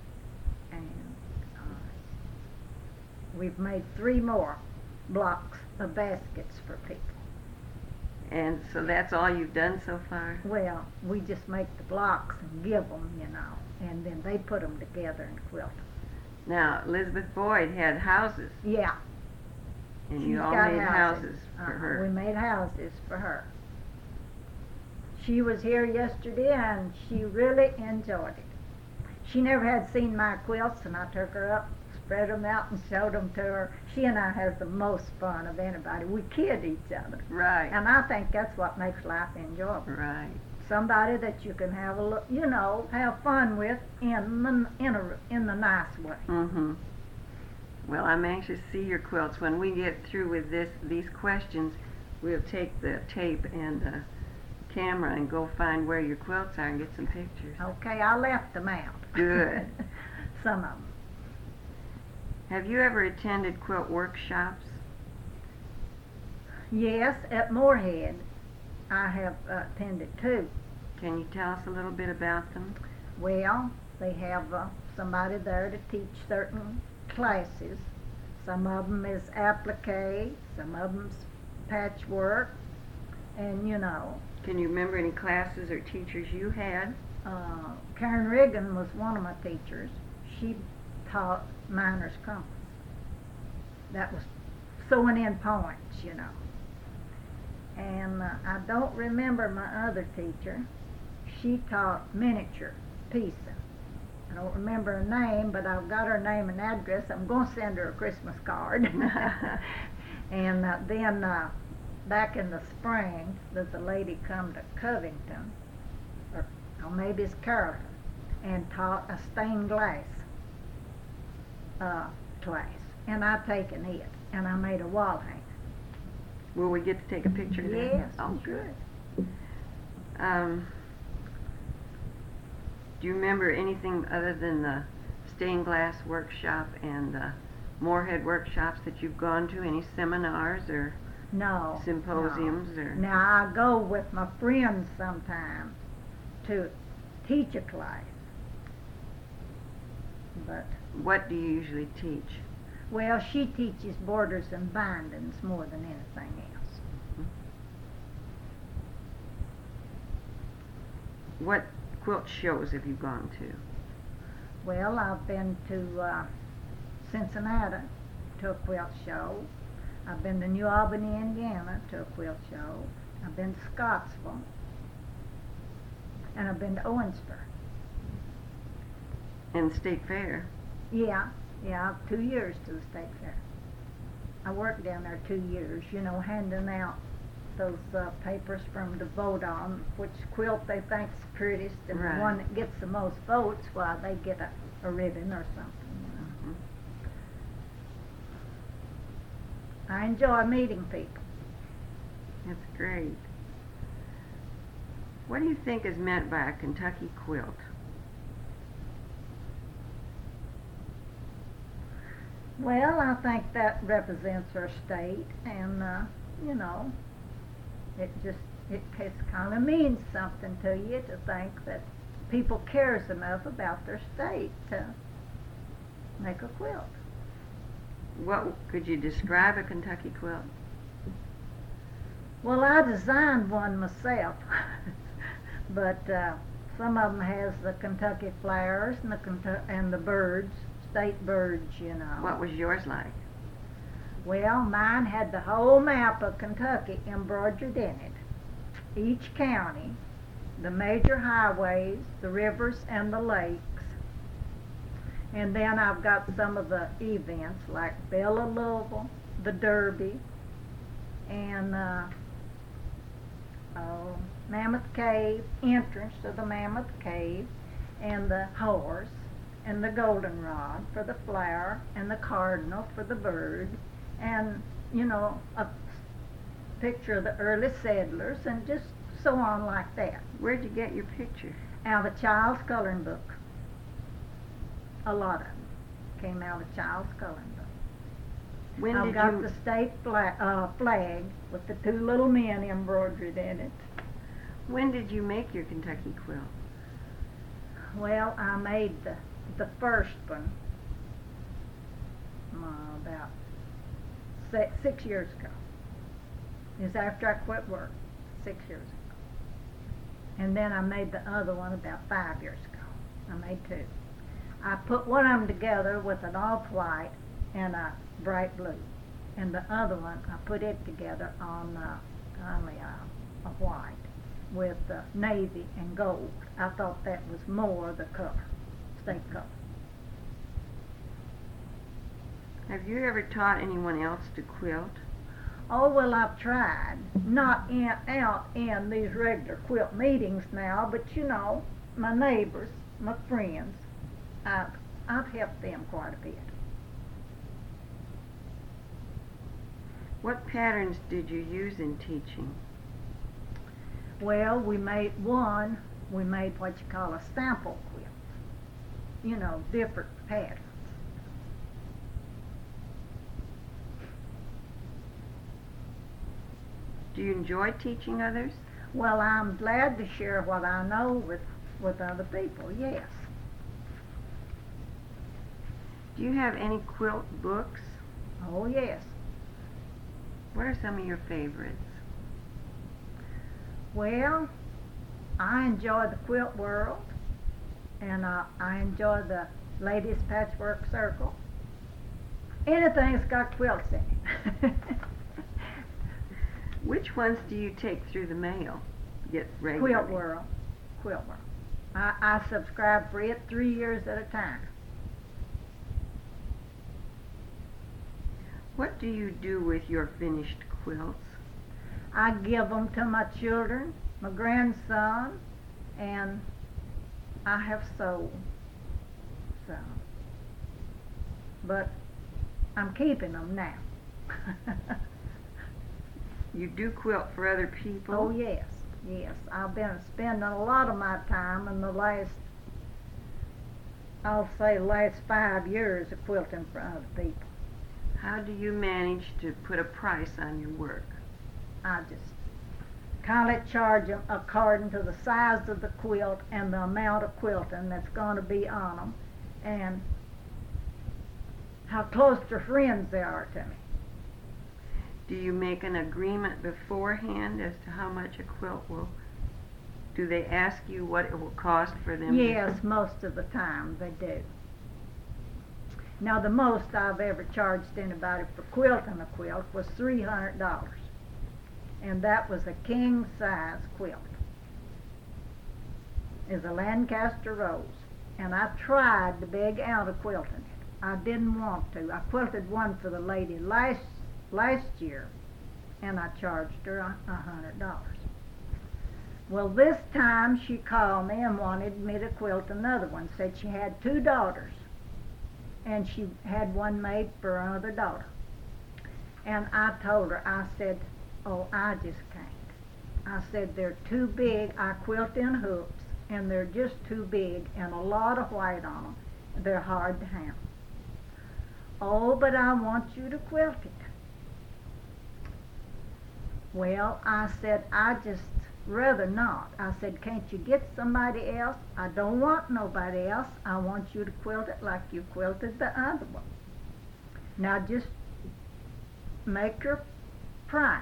we've made 3 more blocks of baskets for people. And so that's all you've done so far? Well, we just make the blocks and give them, and then they put them together and quilt them. Now, Elizabeth Boyd had houses, Yeah. and She's you all got made houses for her. We made houses for her. She was here yesterday, and she really enjoyed it. She never had seen my quilts, and I took her up, spread them out, and showed them to her. She and I have the most fun of anybody. We kid each other. Right. And I think that's what makes life enjoyable. Right. Somebody that you can have have fun with in the nice way. Mm-hmm. Well, I'm anxious to see your quilts. When we get through with these questions, we'll take the tape and the camera and go find where your quilts are and get some pictures. Okay, I left them out. Good. Some of them. Have you ever attended quilt workshops? Yes, at Moorhead I have attended too. Can you tell us a little bit about them? Well, they have somebody there to teach certain classes. Some of them is applique, some of them's patchwork, and you know. Can you remember any classes or teachers you had? Karen Riggin was one of my teachers. She taught miner's compass. That was sewing in points, you know. And I don't remember my other teacher. She taught miniature piecing. I don't remember her name, but I've got her name and address. I'm going to send her a Christmas card. And then back in the spring, there's a lady come to Covington, or maybe it's Carrollton, and taught a stained glass class. And I've taken it, and I made a wall hanger. Will we get to take a picture of that? Yes. Oh, good. Do you remember anything other than the stained glass workshop and the Moorhead workshops that you've gone to? Any seminars or No. symposiums? No. Or Now, I go with my friends sometimes to teach a class. But, what do you usually teach? well, she teaches borders and bindings more than anything else. What quilt shows have you gone to? Well, I've been to Cincinnati to a quilt show. I've been to New Albany, Indiana to a quilt show. I've been to Scottsville. And I've been to Owensboro. And State Fair? Yeah, 2 years to the State Fair. I worked down there 2 years, you know, handing out those papers from the vote on which quilt they think's prettiest, and Right. the one that gets the most votes, well, they get a ribbon or something, you know. I enjoy meeting people. That's great. What do you think is meant by a Kentucky quilt? Well, I think that represents our state, and you know, it kind of means something to you to think that people cares enough about their state to make a quilt. What could you describe a Kentucky quilt? Well, I designed one myself, but some of them has the Kentucky flowers and the birds, state birds, you know. What was yours like? Well, mine had the whole map of Kentucky embroidered in it. Each county, the major highways, the rivers, and the lakes. And then I've got some of the events like Belle of Louisville, the Derby, and Mammoth Cave, entrance to the Mammoth Cave, and the horse, and the goldenrod for the flower, and the cardinal for the bird, and, you know, a picture of the early settlers, and just so on like that. Where'd you get your picture? Out of a child's coloring book. A lot of them came out of a child's coloring book. When I've did got you the state flag with the two little men embroidered in it. When did you make your Kentucky quilt? Well, I made the first one about 6 years ago. It was after I quit work, 6 years ago. And then I made the other one about 5 years ago. I made two. I put one of them together with an off-white and a bright blue. And the other one, I put it together on only a white with navy and gold. I thought that was more the color, state color. Have you ever taught anyone else to quilt? Oh, well, I've tried. Not out in these regular quilt meetings now, but you know, my neighbors, my friends, I've helped them quite a bit. What patterns did you use in teaching? Well, we made what you call a sample quilt. Different patterns. Do you enjoy teaching others? Well, I'm glad to share what I know with other people, yes. Do you have any quilt books? Oh, yes. What are some of your favorites? Well, I enjoy the Quilt World, and I enjoy the Ladies Patchwork Circle. Anything that's got quilts in it. Which ones do you take through the mail? Get regularly? Quilt World. I subscribe for it 3 years at a time. What do you do with your finished quilts? I give them to my children, my grandson, and I have sold some. But I'm keeping them now. You do quilt for other people? Oh, yes. I've been spending a lot of my time in the last 5 years of quilting for other people. How do you manage to put a price on your work? I just kind of charge them according to the size of the quilt and the amount of quilting that's going to be on them, and how close to friends they are to me. Do you make an agreement beforehand as to how much a quilt will? Do they ask you what it will cost for them? Yes, most of the time they do. Now, the most I've ever charged anybody for quilting a quilt was $300, and that was a king size quilt. It's a Lancaster rose, and I tried to beg out of quilting it. I didn't want to. I quilted one for the lady last year, and I charged her $100. Well, this time she called me and wanted me to quilt another one. Said she had 2 daughters, and she had one made for another daughter. And I told her, I said, oh, I just can't. I said, they're too big. I quilt in hoops, and they're just too big, and a lot of white on them. They're hard to handle. Oh, but I want you to quilt it. Well, I said, I just rather not. I said, can't you get somebody else? I don't want nobody else. I want you to quilt it like you quilted the other one. Now just make your price.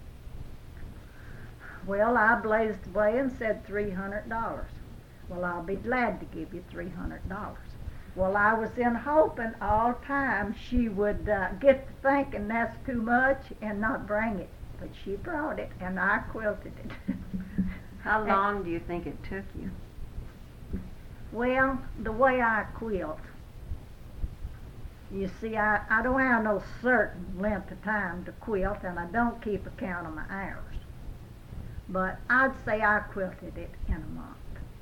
Well, I blazed away and said $300. Well, I'll be glad to give you $300. Well, I was in hoping all time she would get to thinking that's too much and not bring it. But she brought it, and I quilted it. How long do you think it took you? Well, the way I quilt, you see, I don't have no certain length of time to quilt, and I don't keep account of my hours. But I'd say I quilted it in a month.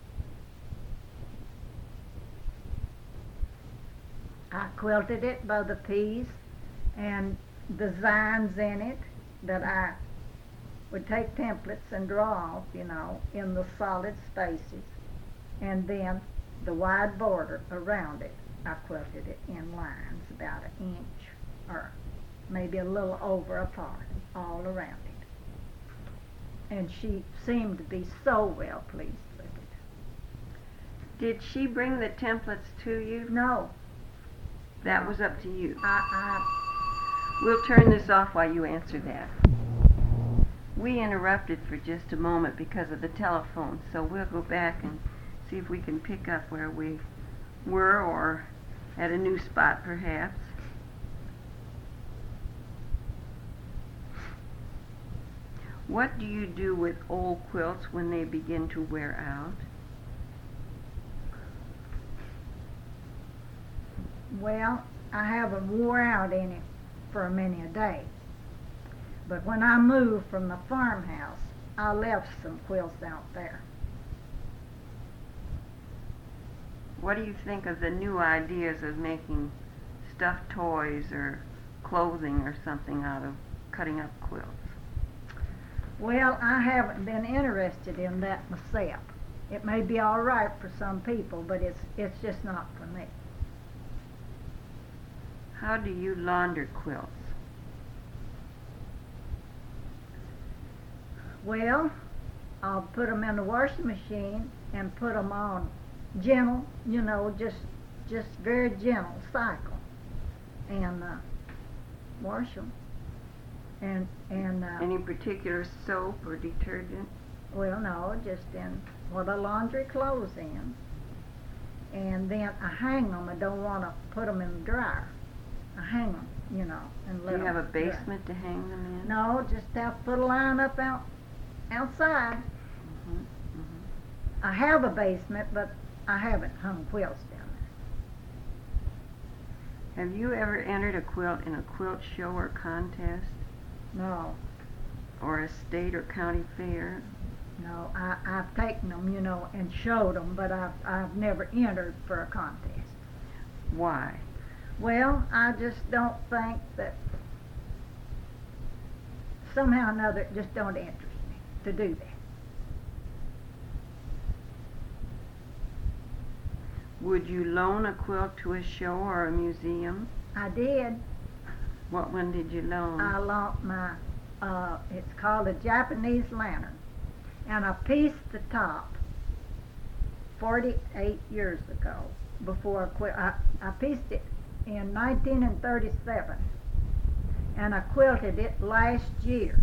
I quilted it by the piece and designs in it that I would take templates and draw off, in the solid spaces. And then the wide border around it, I quilted it in lines about 1 inch or maybe a little over apart all around it. And she seemed to be so well pleased with it. Did she bring the templates to you? No. That was up to you. We'll turn this off while you answer that. We interrupted for just a moment because of the telephone, so we'll go back and see if we can pick up where we were, or at a new spot perhaps. What do you do with old quilts when they begin to wear out? Well, I haven't wore out any for many a day. But when I moved from the farmhouse, I left some quilts out there. What do you think of the new ideas of making stuffed toys or clothing or something out of cutting up quilts? Well, I haven't been interested in that myself. It may be all right for some people, but it's just not for me. How do you launder quilts? Well, I'll put them in the washing machine and put them on gentle, just very gentle cycle, and wash them. And Any particular soap or detergent? well, no, just in what I laundry clothes in, and then I hang them. I don't want to put them in the dryer. I hang them, and let Do you have a them dry. basement to hang them in? No, just have to put a line up outside. Mhm, mhm. I have a basement, but I haven't hung quilts down Have you ever entered a quilt in a quilt show or contest, there. No, or a state or county fair? no, I've taken them, and showed them, but I've never entered for a contest. Why? Well, I just don't think that somehow or another it just don't interest me to do that. Would you loan a quilt to a show or a museum? I did. What one did you loan? I loaned my, it's called a Japanese lantern, and I pieced the top 48 years ago before I quit. I pieced it in 1937, and I quilted it last year.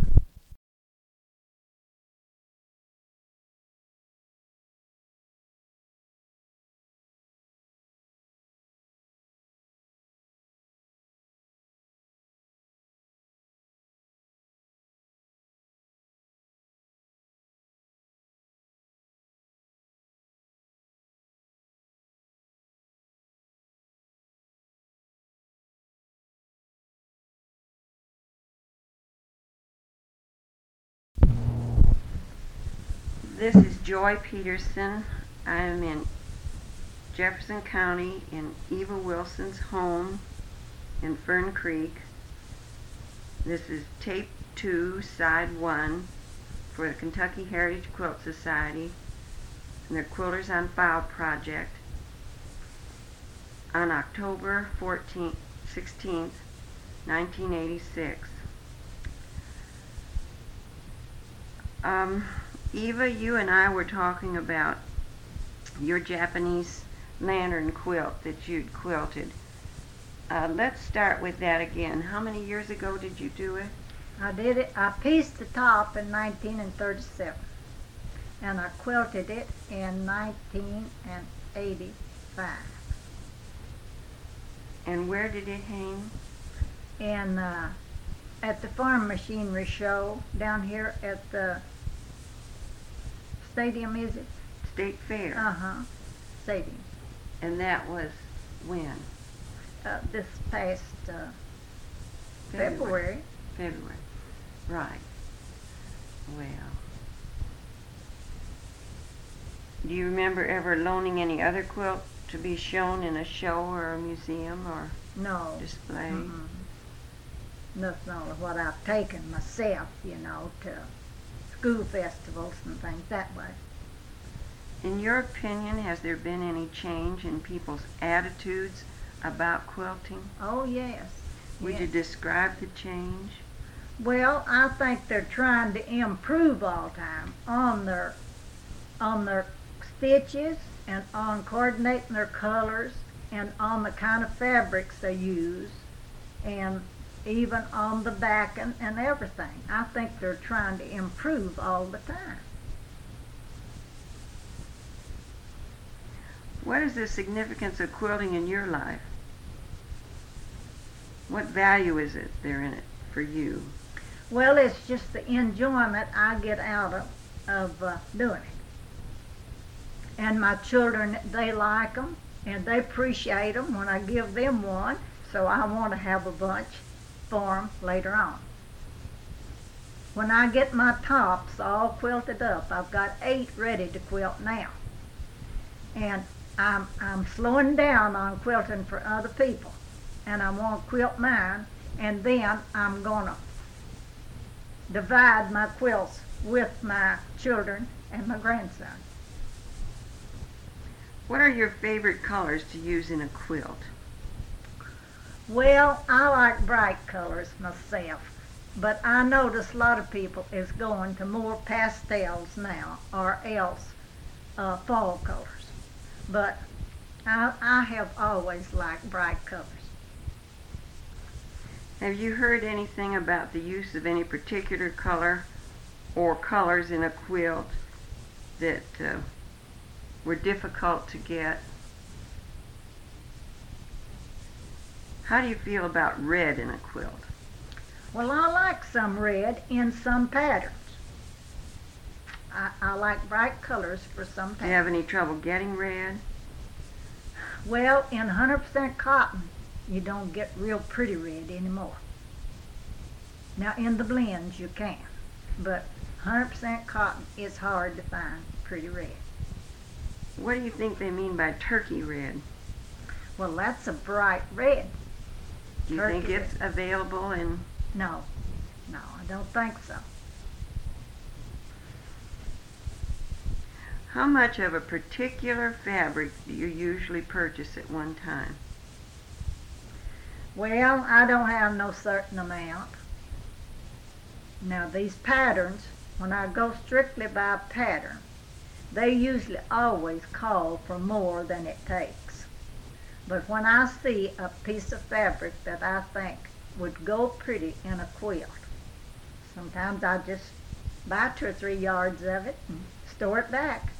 This is Joy Peterson. I am in Jefferson County in Eva Wilson's home in Fern Creek. This is tape 2, side 1 for the Kentucky Heritage Quilt Society and their Quilters on File project on October 16th, 1986. Eva, you and I were talking about your Japanese lantern quilt that you'd quilted. Let's start with that again. How many years ago did you do it? I did it. I pieced the top in 1937, and I quilted it in 1985. And where did it hang? And at the farm machinery show down here at the stadium, is it? State Fair. Stadium. And that was when? This past February. February. Right. Well. Do you remember ever loaning any other quilt to be shown in a show or a museum or No. display? Nothing only what I've taken myself, to school festivals and things that way. In your opinion, has there been any change in people's attitudes about quilting? Oh, yes. Would yes. you describe the change? Well, I think they're trying to improve all the time on their stitches and on coordinating their colors and on the kind of fabrics they use and even on the backing and everything. I think they're trying to improve all the time. What is the significance of quilting in your life? What value is there in it for you? Well, it's just the enjoyment I get out of doing it. And my children, they like them, and they appreciate them when I give them one, so I want to have a bunch for them later on. When I get my tops all quilted up, I've got 8 ready to quilt now. And I'm slowing down on quilting for other people, and I want to quilt mine, and then I'm going to divide my quilts with my children and my grandson. What are your favorite colors to use in a quilt? Well, I like bright colors myself, but I notice a lot of people is going to more pastels now, or else fall colors. But I have always liked bright colors. Have you heard anything about the use of any particular color or colors in a quilt that were difficult to get? How do you feel about red in a quilt? Well, I like some red in some patterns. I like bright colors for some Do you have patterns. any trouble getting red? Well, in 100% cotton, you don't get real pretty red anymore. Now, in the blends, you can, but 100% cotton is hard to find pretty red. What do you think they mean by turkey red? Well, that's a bright red. Do you Turkey think it's available in... No, I don't think so. How much of a particular fabric do you usually purchase at one time? Well, I don't have no certain amount. Now, these patterns, when I go strictly by pattern, they usually always call for more than it takes. But when I see a piece of fabric that I think would go pretty in a quilt, sometimes I just buy 2 or 3 yards of it and store it back.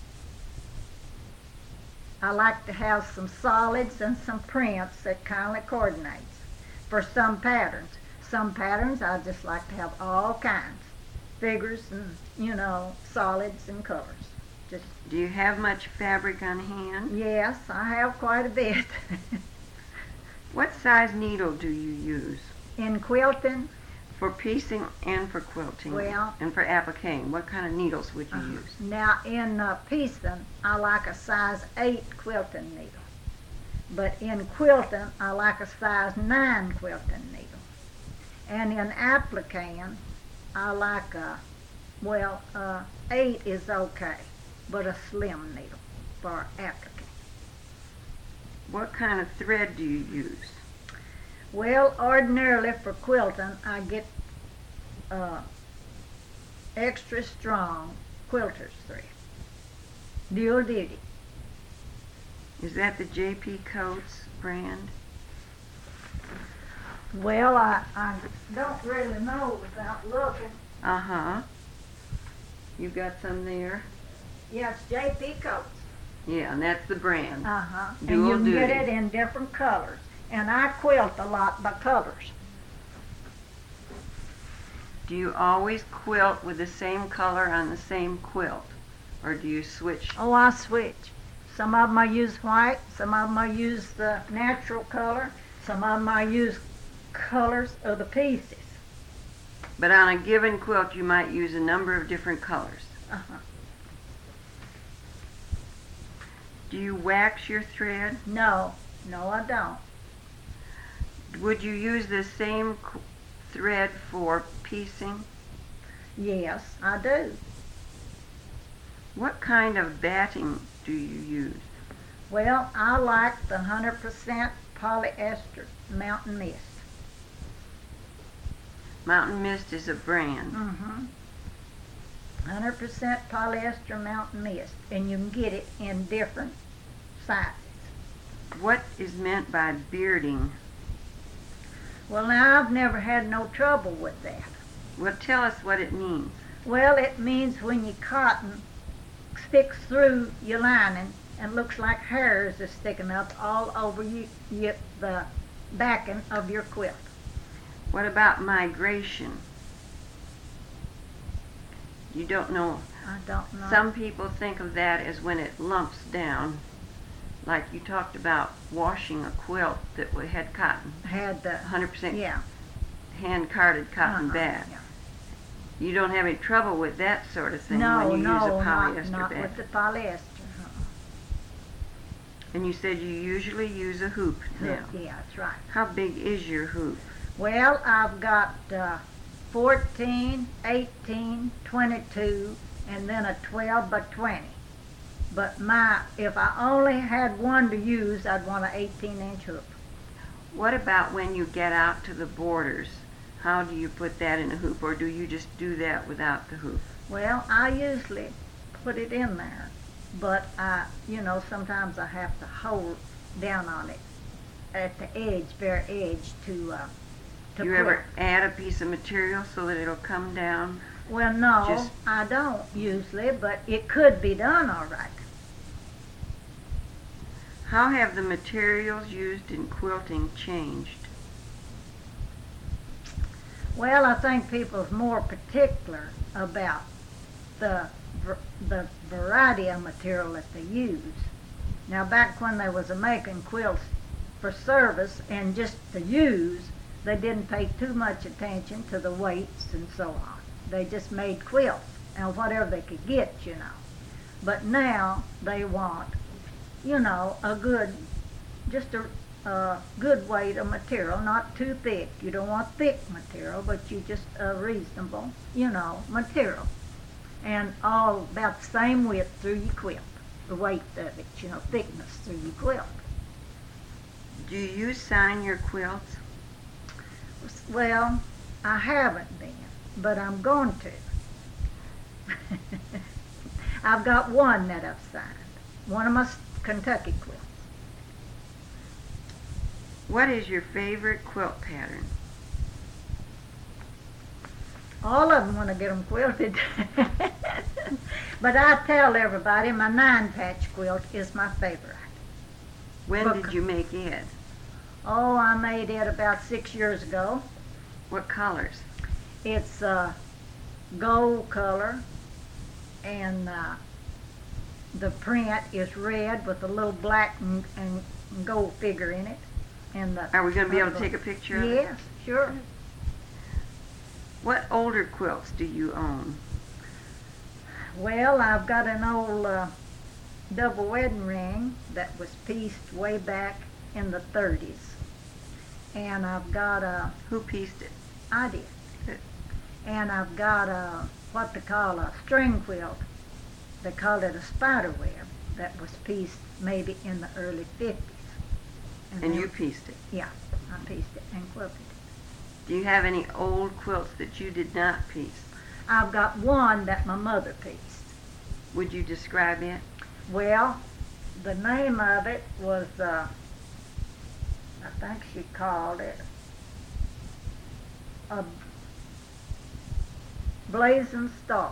I like to have some solids and some prints that kind of coordinates for some patterns. Some patterns I just like to have all kinds, figures and, solids and colors. Just Do you have much fabric on hand? yes, I have quite a bit. What size needle do you use In quilting, for piecing and for quilting Well- and for appliquing? What kind of needles would you use? now in piecing, I like a size 8 quilting needle. But in quilting, I like a size 9 quilting needle. And in appliquing, I like 8 is okay, but a slim needle for appliquing. What kind of thread do you use? Well, ordinarily for quilting, I get extra strong quilter's thread. Dual duty. Is that the J.P. Coates brand? Well, I don't really know without looking. Uh-huh. You got some there? Yeah, it's J.P. Coates. Yeah, and that's the brand. Uh-huh. And Dual you can get duty. it in different colors. And I quilt a lot by colors. Do you always quilt with the same color on the same quilt? Or do you switch? Oh, I switch. Some of them I use white, some of them I use the natural color, some of them I use colors of the pieces. But on a given quilt, you might use a number of different colors. Uh-huh. Do you wax your thread? No, I don't. Would you use the same thread for piecing? Yes, I do. What kind of batting do you use? Well, I like the 100% polyester Mountain Mist. Mountain Mist is a brand. Mm-hmm. 100% polyester Mountain Mist, and you can get it in different sizes. What is meant by bearding? Well, now I've never had no trouble with that. Well, tell us what it means. Well, it means when your cotton sticks through your lining and looks like hairs is sticking up all over the backing of your quilt. What about migration? You don't know. I don't know. Some people think of that as when it lumps down, like you talked about washing a quilt that had cotton, had the 100% yeah. hand-carded cotton Uh-huh, bat. yeah. You don't have any trouble with that sort of thing No, when you use a no, polyester not bat. with the polyester. And you said you usually use a hoop now. Yeah, that's right. How big is your hoop? Well, I've got 14, 18, 22, and then a 12 by 20. But if I only had one to use, I'd want an 18-inch hoop. What about when you get out to the borders? How do you put that in a hoop, or do you just do that without the hoop? Well, I usually put it in there, but sometimes I have to hold down on it at the edge, bare edge to Do you ever add a piece of material so that it'll come down? Well, no, Just- I don't usually, but it could be done all right. How have the materials used in quilting changed? Well, I think people's more particular about the variety of material that they use. Now, back when they was making quilts for service and just to use, they didn't pay too much attention to the weights and so on. They just made quilts and whatever they could get, But now they want, a good, just a good weight of material, not too thick. You don't want thick material, but you just a reasonable, material. And all about the same width through your quilt, the weight of it, thickness through your quilt. Do you sign your quilts? Well, I haven't been, but I'm going to. I've got one that I've signed, one of my Kentucky quilts. What is your favorite quilt pattern? All of them want to get them quilted. But I tell everybody my 9-patch quilt is my favorite. When did you make it? Oh, I made it about 6 years ago. What colors? It's gold color, and the print is red with a little black and gold figure in it. And Are we going to be able to take a picture of it? Yes, sure. What older quilts do you own? Well, I've got an old double wedding ring that was pieced way back in the 30s. And I've got Who pieced it? I did. Good. And I've got what they call a string quilt. They called it a spider web that was pieced maybe in the early 50s. And then- you pieced it. Yeah, I pieced it and quilted it. Do you have any old quilts that you did not piece? I've got one that my mother pieced. Would you describe it? Well, the name of it was, I think she called it a blazing star.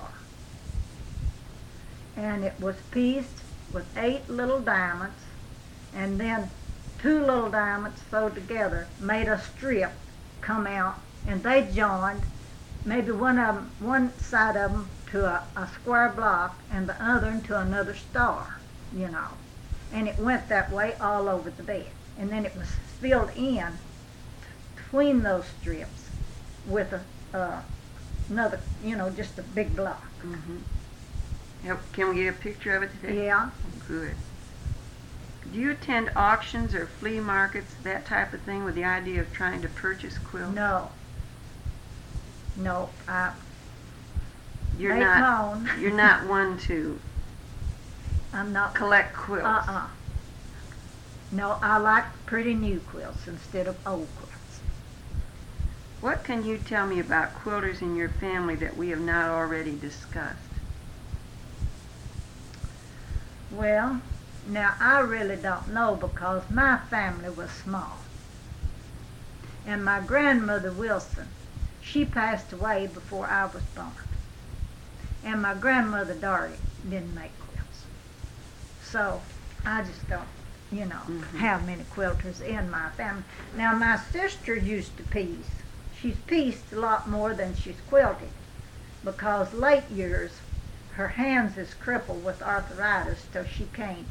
And it was pieced with 8 little diamonds, and then 2 little diamonds sewed together made a strip come out, and they joined maybe one side of them to a square block and the other to another star, and it went that way all over the bed. And then it was filled in between those strips with another, just a big block. Mm-hmm. Can we get a picture of it today? Yeah. Good. Do you attend auctions or flea markets, that type of thing, with the idea of trying to purchase quilts? No. No, You're make not. known. You're not one to I'm not. collect quilts. No, I like pretty new quilts instead of old quilts. What can you tell me about quilters in your family that we have not already discussed? Well, now I really don't know because my family was small. And my grandmother Wilson, she passed away before I was born. And my grandmother Dorothy didn't make quilts. So I just don't, have many quilters in my family. Now my sister used to piece. She's pieced a lot more than she's quilted because late years her hands is crippled with arthritis so she can't,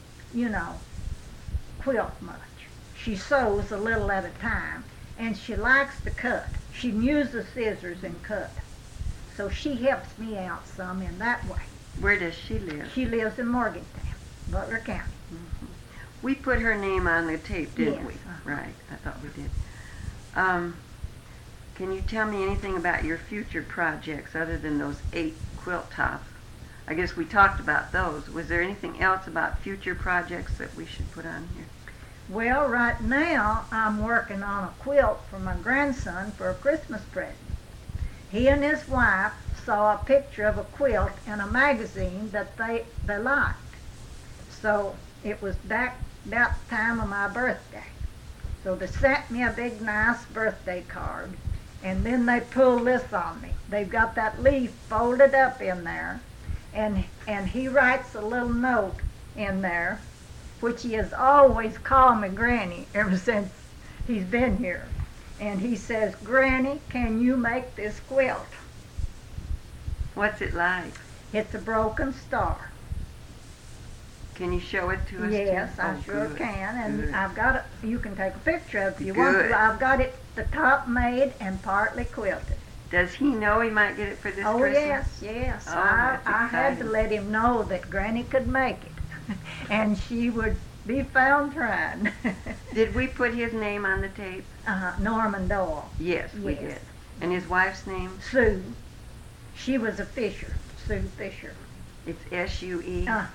quilt much. She sews a little at a time, and she likes to cut. She can use the scissors and cut. So she helps me out some in that way. Where does she live? She lives in Morgantown, Butler County. Mm-hmm. We put her name on the tape, didn't Yes, we? uh-huh. Right, I thought we did. Can you tell me anything about your future projects other than those 8 quilt tops? I guess we talked about those. Was there anything else about future projects that we should put on here? Well, right now I'm working on a quilt for my grandson for a Christmas present. He and his wife saw a picture of a quilt in a magazine that they liked. So it was about the time of my birthday. So they sent me a big nice birthday card, and then they pulled this on me. They've got that leaf folded up in there, and he writes a little note in there, which he has always called me Granny ever since he's been here. And he says, "Granny, can you make this quilt?" What's it like? It's a broken star. Can you show it to us? Yes, too? I sure Good. can. And Good. I've got it. You can take a picture of it if you want Good. to. I've got it the top made and partly quilted. Does he know he might get it for this Oh Christmas? yes. Oh, I that's had to exciting. let him know that Granny could make it, and she would be found trying. Did we put his name on the tape? Norman Doyle. Yes, we Yes. did. And his wife's name? Sue. She was a Fisher. Sue Fisher. It's S-U-E-F-I-S.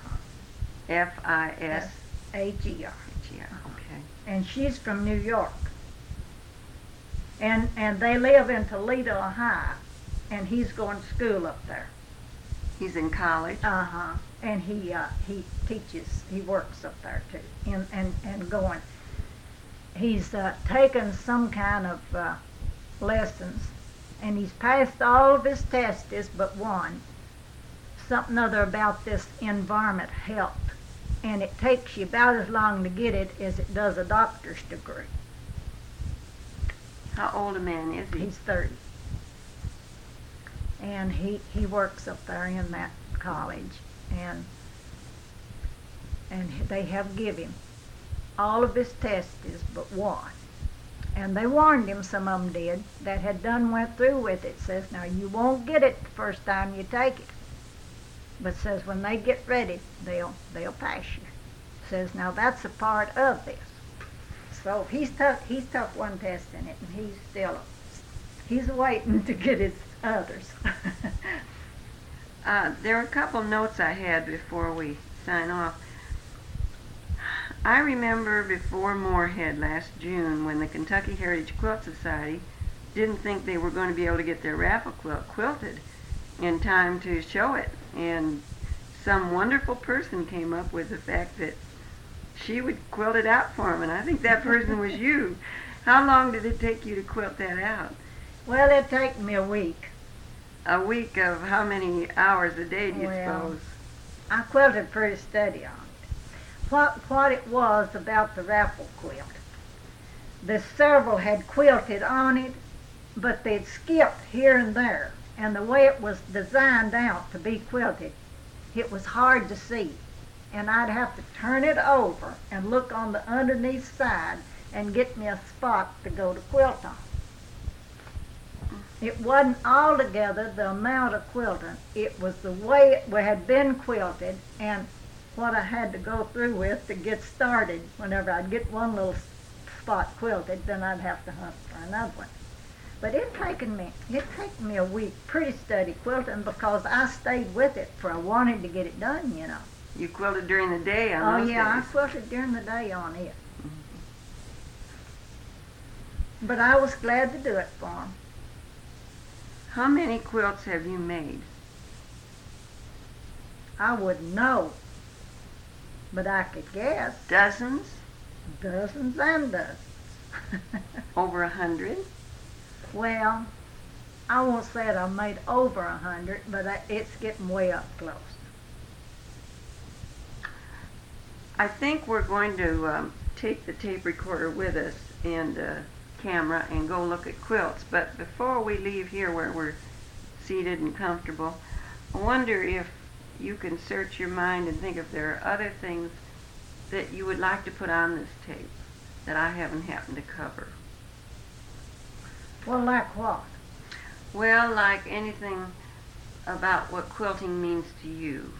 A-G-R. Okay. And she's from New York. And they live in Toledo, Ohio, and he's going to school up there. He's in college. And he teaches. He works up there too. And going. He's taken some kind of lessons, and he's passed all of his tests but one. Something other about this environment health, and it takes you about as long to get it as it does a doctor's degree. How old a man is he? He's 30. And he works up there in that college, and they have given him all of his tests but one. And they warned him, some of them did, that had went through with it. Says, now you won't get it the first time you take it. But says when they get ready, they'll pass you. Says now that's a part of this. So he's took one test in it, and he's waiting to get his others. There are a couple notes I had before we sign off. I remember before Moorhead last June when the Kentucky Heritage Quilt Society didn't think they were going to be able to get their raffle quilt quilted in time to show it. And some wonderful person came up with the fact that she would quilt it out for them, and I think that person was you. How long did it take you to quilt that out? Well, it took me a week. A week of how many hours a day do you suppose? I quilted pretty steady on it. What it was about the raffle quilt. The several had quilted on it, but they'd skipped here and there. And the way it was designed out to be quilted, it was hard to see. And I'd have to turn it over and look on the underneath side and get me a spot to go to quilt on. It wasn't altogether the amount of quilting. It was the way it had been quilted and what I had to go through with to get started. Whenever I'd get one little spot quilted, then I'd have to hunt for another one. But it taken me a week pretty steady quilting because I stayed with it for I wanted to get it done, you know. You quilted during the day on those I days. quilted during the day on it. But I was glad to do it for them. How many quilts have you made? I wouldn't know, but I could guess. Dozens? Dozens and dozens. Over 100? Well, I won't say that I've made over 100, but it's getting way up close. I think we're going to take the tape recorder with us and camera and go look at quilts. But before we leave here where we're seated and comfortable, I wonder if you can search your mind and think if there are other things that you would like to put on this tape that I haven't happened to cover. Well, like what? Well, like anything about what quilting means to you.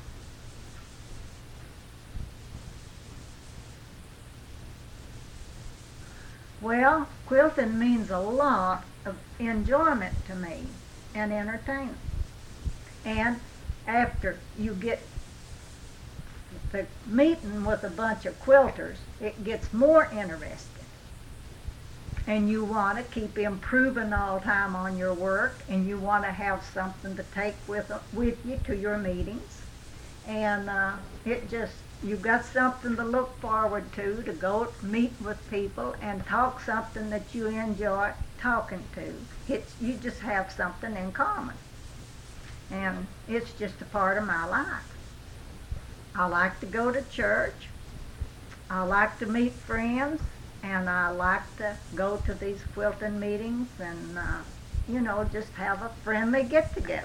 Well, quilting means a lot of enjoyment to me and entertainment. And after you get the meeting with a bunch of quilters, it gets more interesting. And you want to keep improving all the time on your work, and you want to have something to take with you to your meetings. And you've got something to look forward to go meet with people and talk something that you enjoy talking to. You just have something in common. And it's just a part of my life. I like to go to church. I like to meet friends. And I like to go to these quilting meetings and, just have a friendly get-together.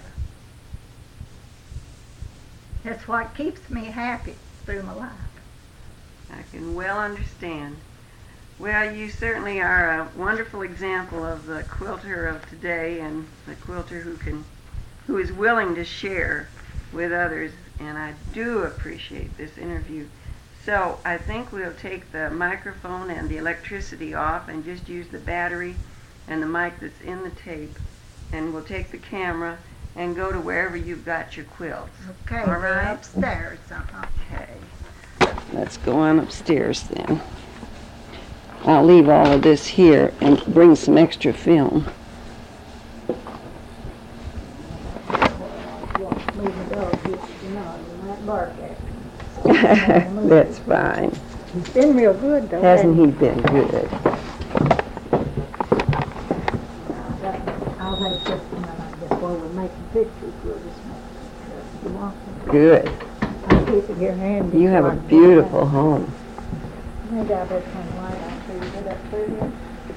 That's what keeps me happy through my life. I can well understand. Well, you certainly are a wonderful example of the quilter of today, and the quilter who is willing to share with others, and I do appreciate this interview. So I think we'll take the microphone and the electricity off and just use the battery and the mic that's in the tape, and we'll take the camera and go to wherever you've got your quilts. Okay, all right? Upstairs. Okay. Let's go on upstairs then. I'll leave all of this here and bring some extra film. That's fine. He's been real good, though. Hasn't he been good? I'll have just a minute. I guess while we're making pictures, we'll just make pictures if you want them. Good. I'll keep it here handy. You have a beautiful home. Maybe I better turn the light on so you get up through here.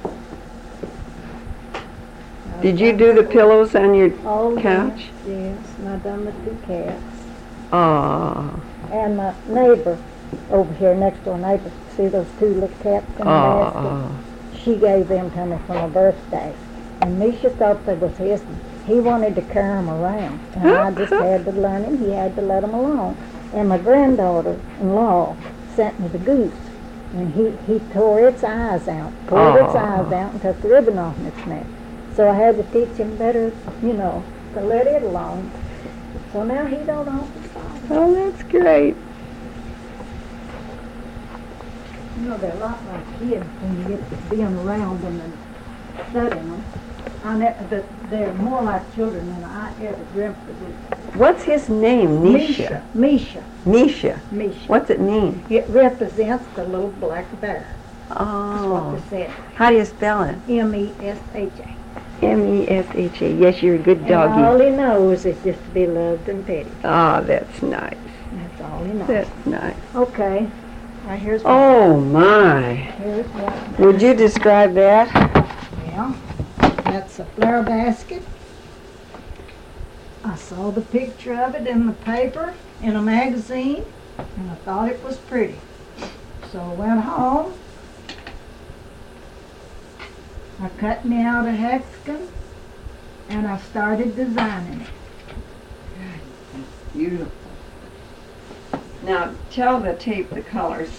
Did you do the pillows on your Oh, couch? Yes, and I done the 2 cats. Aww. And my neighbor over here, next door neighbor, see those 2 little cats in the basket? Aww. She gave them to me for my birthday. And Misha thought they was his. He wanted to carry them around. And I just had to learn him. He had to let them alone. And my granddaughter-in-law sent me the goose. And he tore its eyes out, pulled its eyes out, and took the ribbon off its neck. So I had to teach him better, to let it alone. So now he don't own the father. Oh, that's great. They're a lot like kids when you get to being around them and studying them. They're more like children than I ever dreamt of them. What's his name? Nisha. Misha. Misha. Misha. What's it mean? It represents the little black bear. That's Oh. what they said. How do you spell it? M-E-S-H-A. M-E-S-H-A. Yes, you're a good And all doggy. he knows is just to be loved and petted. Oh, that's nice. That's all he knows. That's nice. Okay. Now here's one. Oh, my. Here's one. Would you describe that? Well, that's a flower basket. I saw the picture of it in the paper, in a magazine, and I thought it was pretty. So I went home. I cut me out a hexagon, and I started designing it. Beautiful. Now, tell the tape the colors.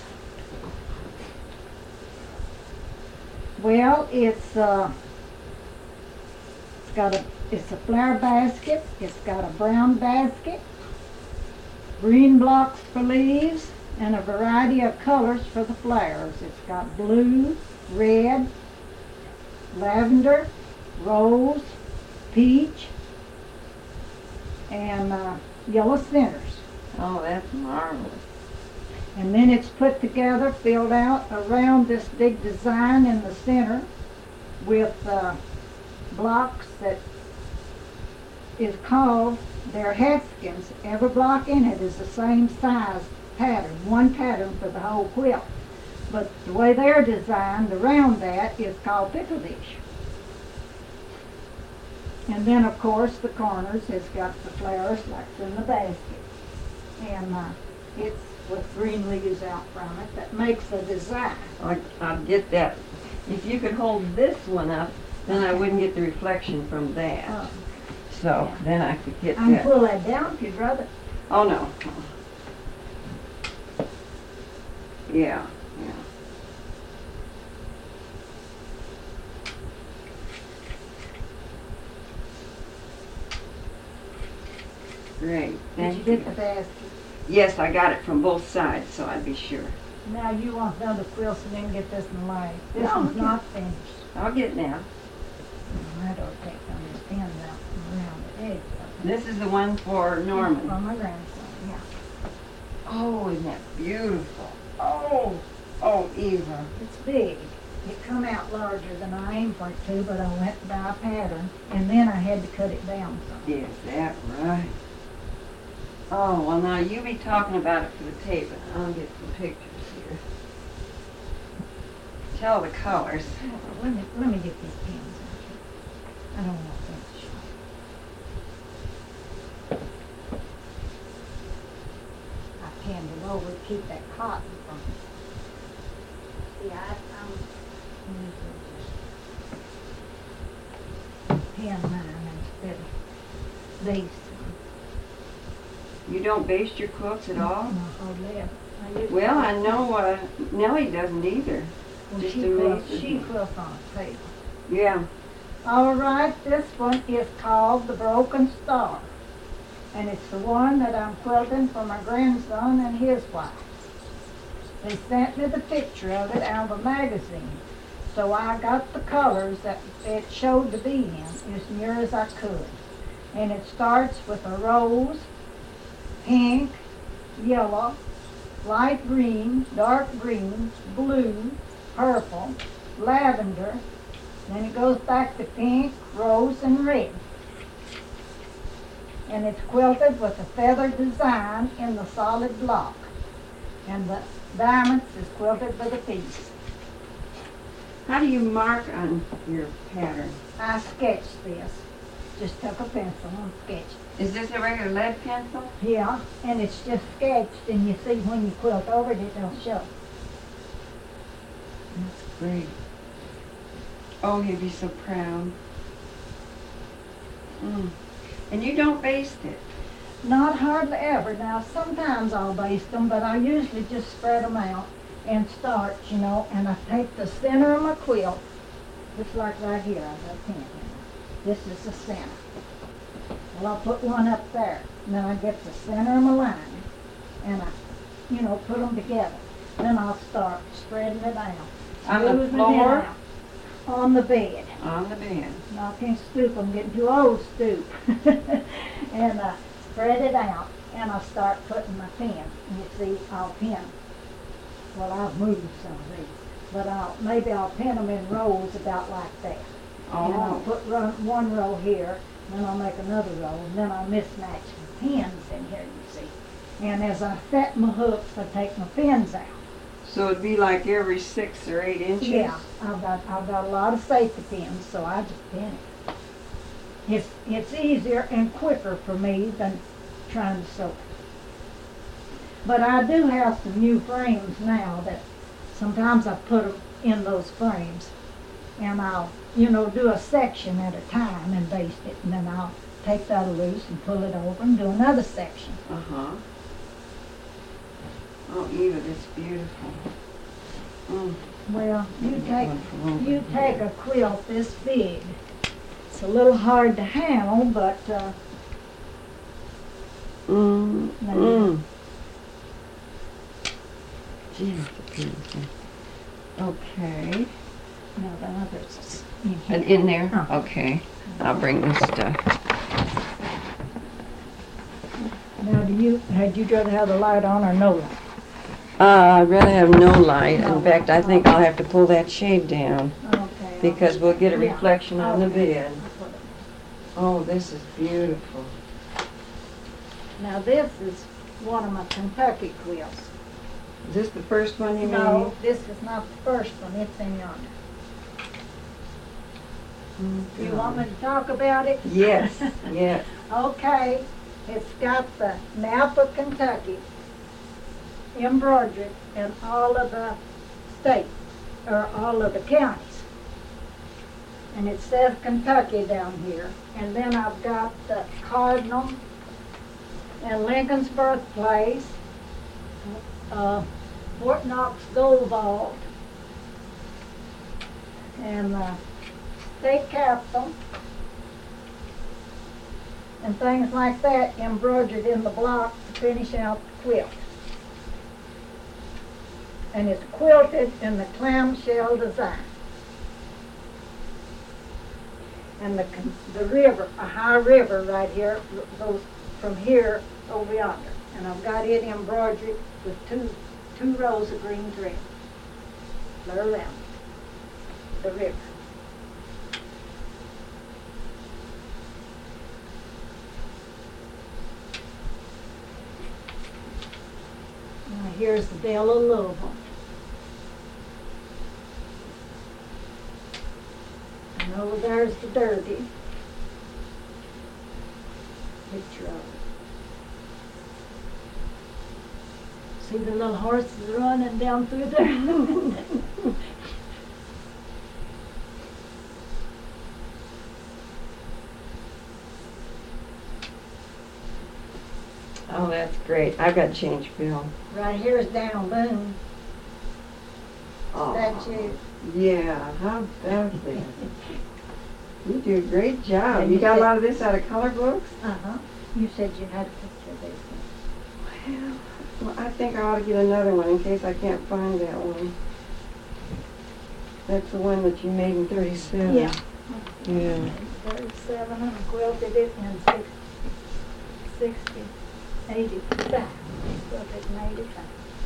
Well, it's a flower basket. It's got a brown basket, green blocks for leaves, and a variety of colors for the flowers. It's got blue, red, lavender, rose, peach, and yellow centers. Oh, that's marvelous. And then it's put together, filled out around this big design in the center with blocks that is called, they're Haskins. Every block in it is the same size pattern, one pattern for the whole quilt. But the way they're designed around that is called pickle dish. And then, of course, the corners has got the flowers like in the basket. And it's with green leaves out from it that makes the design. I'll get that. If you could hold this one up, then I wouldn't get the reflection from that. Oh, So then I could get I can that. pull that down if you'd rather. Oh, no. Yeah, yeah. Great. Did Thank you get the basket? Yes, I got it from both sides, so I'd be sure. Now you want the other quilt so they can get this in line. This No, one's okay. not finished. I'll get it now. I don't take some of the pins out from around the edge. This is the one for Norman. For my grandson, yeah. Oh, isn't that beautiful? Oh, Eva. It's big. It come out larger than I aimed for it to, but I went by a pattern, and then I had to cut it down some. Is that right? Oh, well now you be talking about it for the tape, and I'll get some pictures here. Tell the colors. Oh, let me get these pins out here. I don't want them to show. I pinned it over to keep that cotton from it. See, I'm usually just pin mine instead of these. You don't baste your quilts at all? No, hardly ever. Well, I know Nellie doesn't either. Well, Just she amazing. quilts on a table. Yeah. All right, this one is called The Broken Star. And it's the one that I'm quilting for my grandson and his wife. They sent me the picture of it out of a magazine. So I got the colors that it showed to be in as near as I could. And it starts with a rose, pink, yellow, light green, dark green, blue, purple, lavender. Then it goes back to pink, rose, and red. And it's quilted with a feather design in the solid block. And the diamonds is quilted with a piece. How do you mark on your pattern? I sketched this. Just took a pencil and sketched. Is this a regular lead pencil? Yeah, and it's just sketched, and you see when you quilt over it, it'll show. That's great. Oh, he'd be so proud. And you don't baste it? Not hardly ever. Now, sometimes I'll baste them, but I usually just spread them out and starch, you know, and I take the center of my quilt, just like right here, I've got a pin. This is the center. Well, I'll put one up there, and then I get the center of my line, and I, put them together. Then I'll start spreading it out. On the smoothing it floor? out. On the bed. On the bed. Now, I can't stoop, I'm getting too old to stoop. And I spread it out, and I start putting my pin. And you see, I'll pin. Well, I've moved some of these, but maybe I'll pin them in rows about like that. And I'll put one row here, then I'll make another row, and then I'll mismatch the pins in here, you see. And as I set my hooks, I take my pins out. So it'd be like every 6 or 8 inches? Yeah, I've got a lot of safety pins, so I just pin it. It's easier and quicker for me than trying to sew it. But I do have some new frames now that sometimes I put them in those frames, and I'll, do a section at a time and baste it, and then I'll take that loose and pull it over and do another section. Uh-huh. Oh, Eva, that's beautiful. Well, you take a quilt this big. It's a little hard to handle, but Gee, that's beautiful. Okay. no, the others in here. And in there? Uh-huh. Okay. I'll bring this stuff. Now, had you rather have the light on or no light? I'd rather have no light. No. In fact, I think I'll have to pull that shade down Okay. because we'll get a Yeah. reflection on the Okay. bed. Oh, this is beautiful. Now, this is one of my Kentucky quilts. Is this the first one you made? No, this is not the first one. It's in yonder. You want me to talk about it? Yes, yes. Okay. It's got the map of Kentucky embroidered in all of the states, or all of the counties. And it says Kentucky down here. And then I've got the cardinal and Lincoln's birthplace, Fort Knox Gold Vault, and the state capitol, and things like that embroidered in the block to finish out the quilt. And it's quilted in the clamshell design. And the river, a high river right here, goes from here over yonder. And I've got it embroidered with two rows of green thread. Clear around the river. Now here's the Belle of Louisville. And over there's the Derby. Picture of it. See the little horses running down through there? Oh, that's great. I've got change, Bill. Right here's Daniel Boone. Oh, Statue. yeah, how lovely. You do a great job. And You you got a said- lot of this out of color books? Uh-huh. You said you had a picture of this Well, I think I ought to get another one in case I can't find that one. That's the one that you made in 37. Yeah. Yeah. 37 and quilted it in 60, 85. Quilted in 85.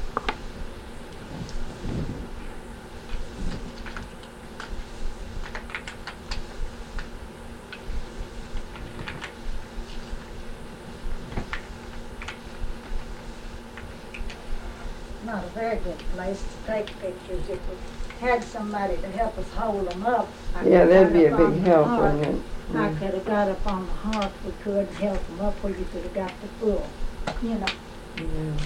Not a very good place to take pictures. If we had somebody to help us hold them up, I Yeah, could that'd got be a up on big the help, hearth. wouldn't it? I Yeah. could have got up on the hearth. We could help them up where you could have got the full, you know. Yeah.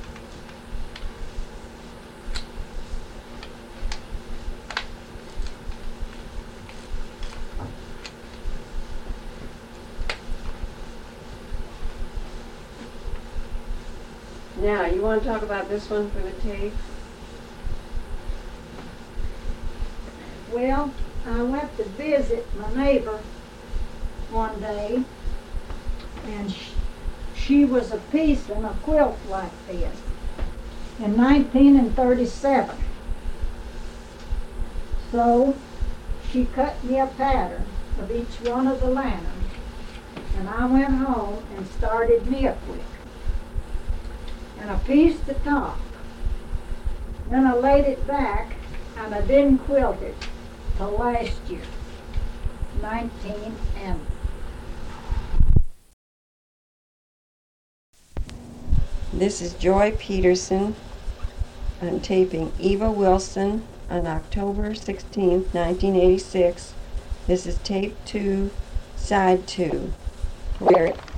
Now, you want to talk about this one for the tape? Well, I went to visit my neighbor one day, and she was a piecing a quilt like this in 1937. So she cut me a pattern of each one of the lanterns, and I went home and started me a quilt. And I pieced the top. Then I laid it back, and I didn't quilt it till last year, 19M. This is Joy Peterson. I'm taping Eva Wilson on October 16th, 1986. This is tape 2, side 2. Wear it.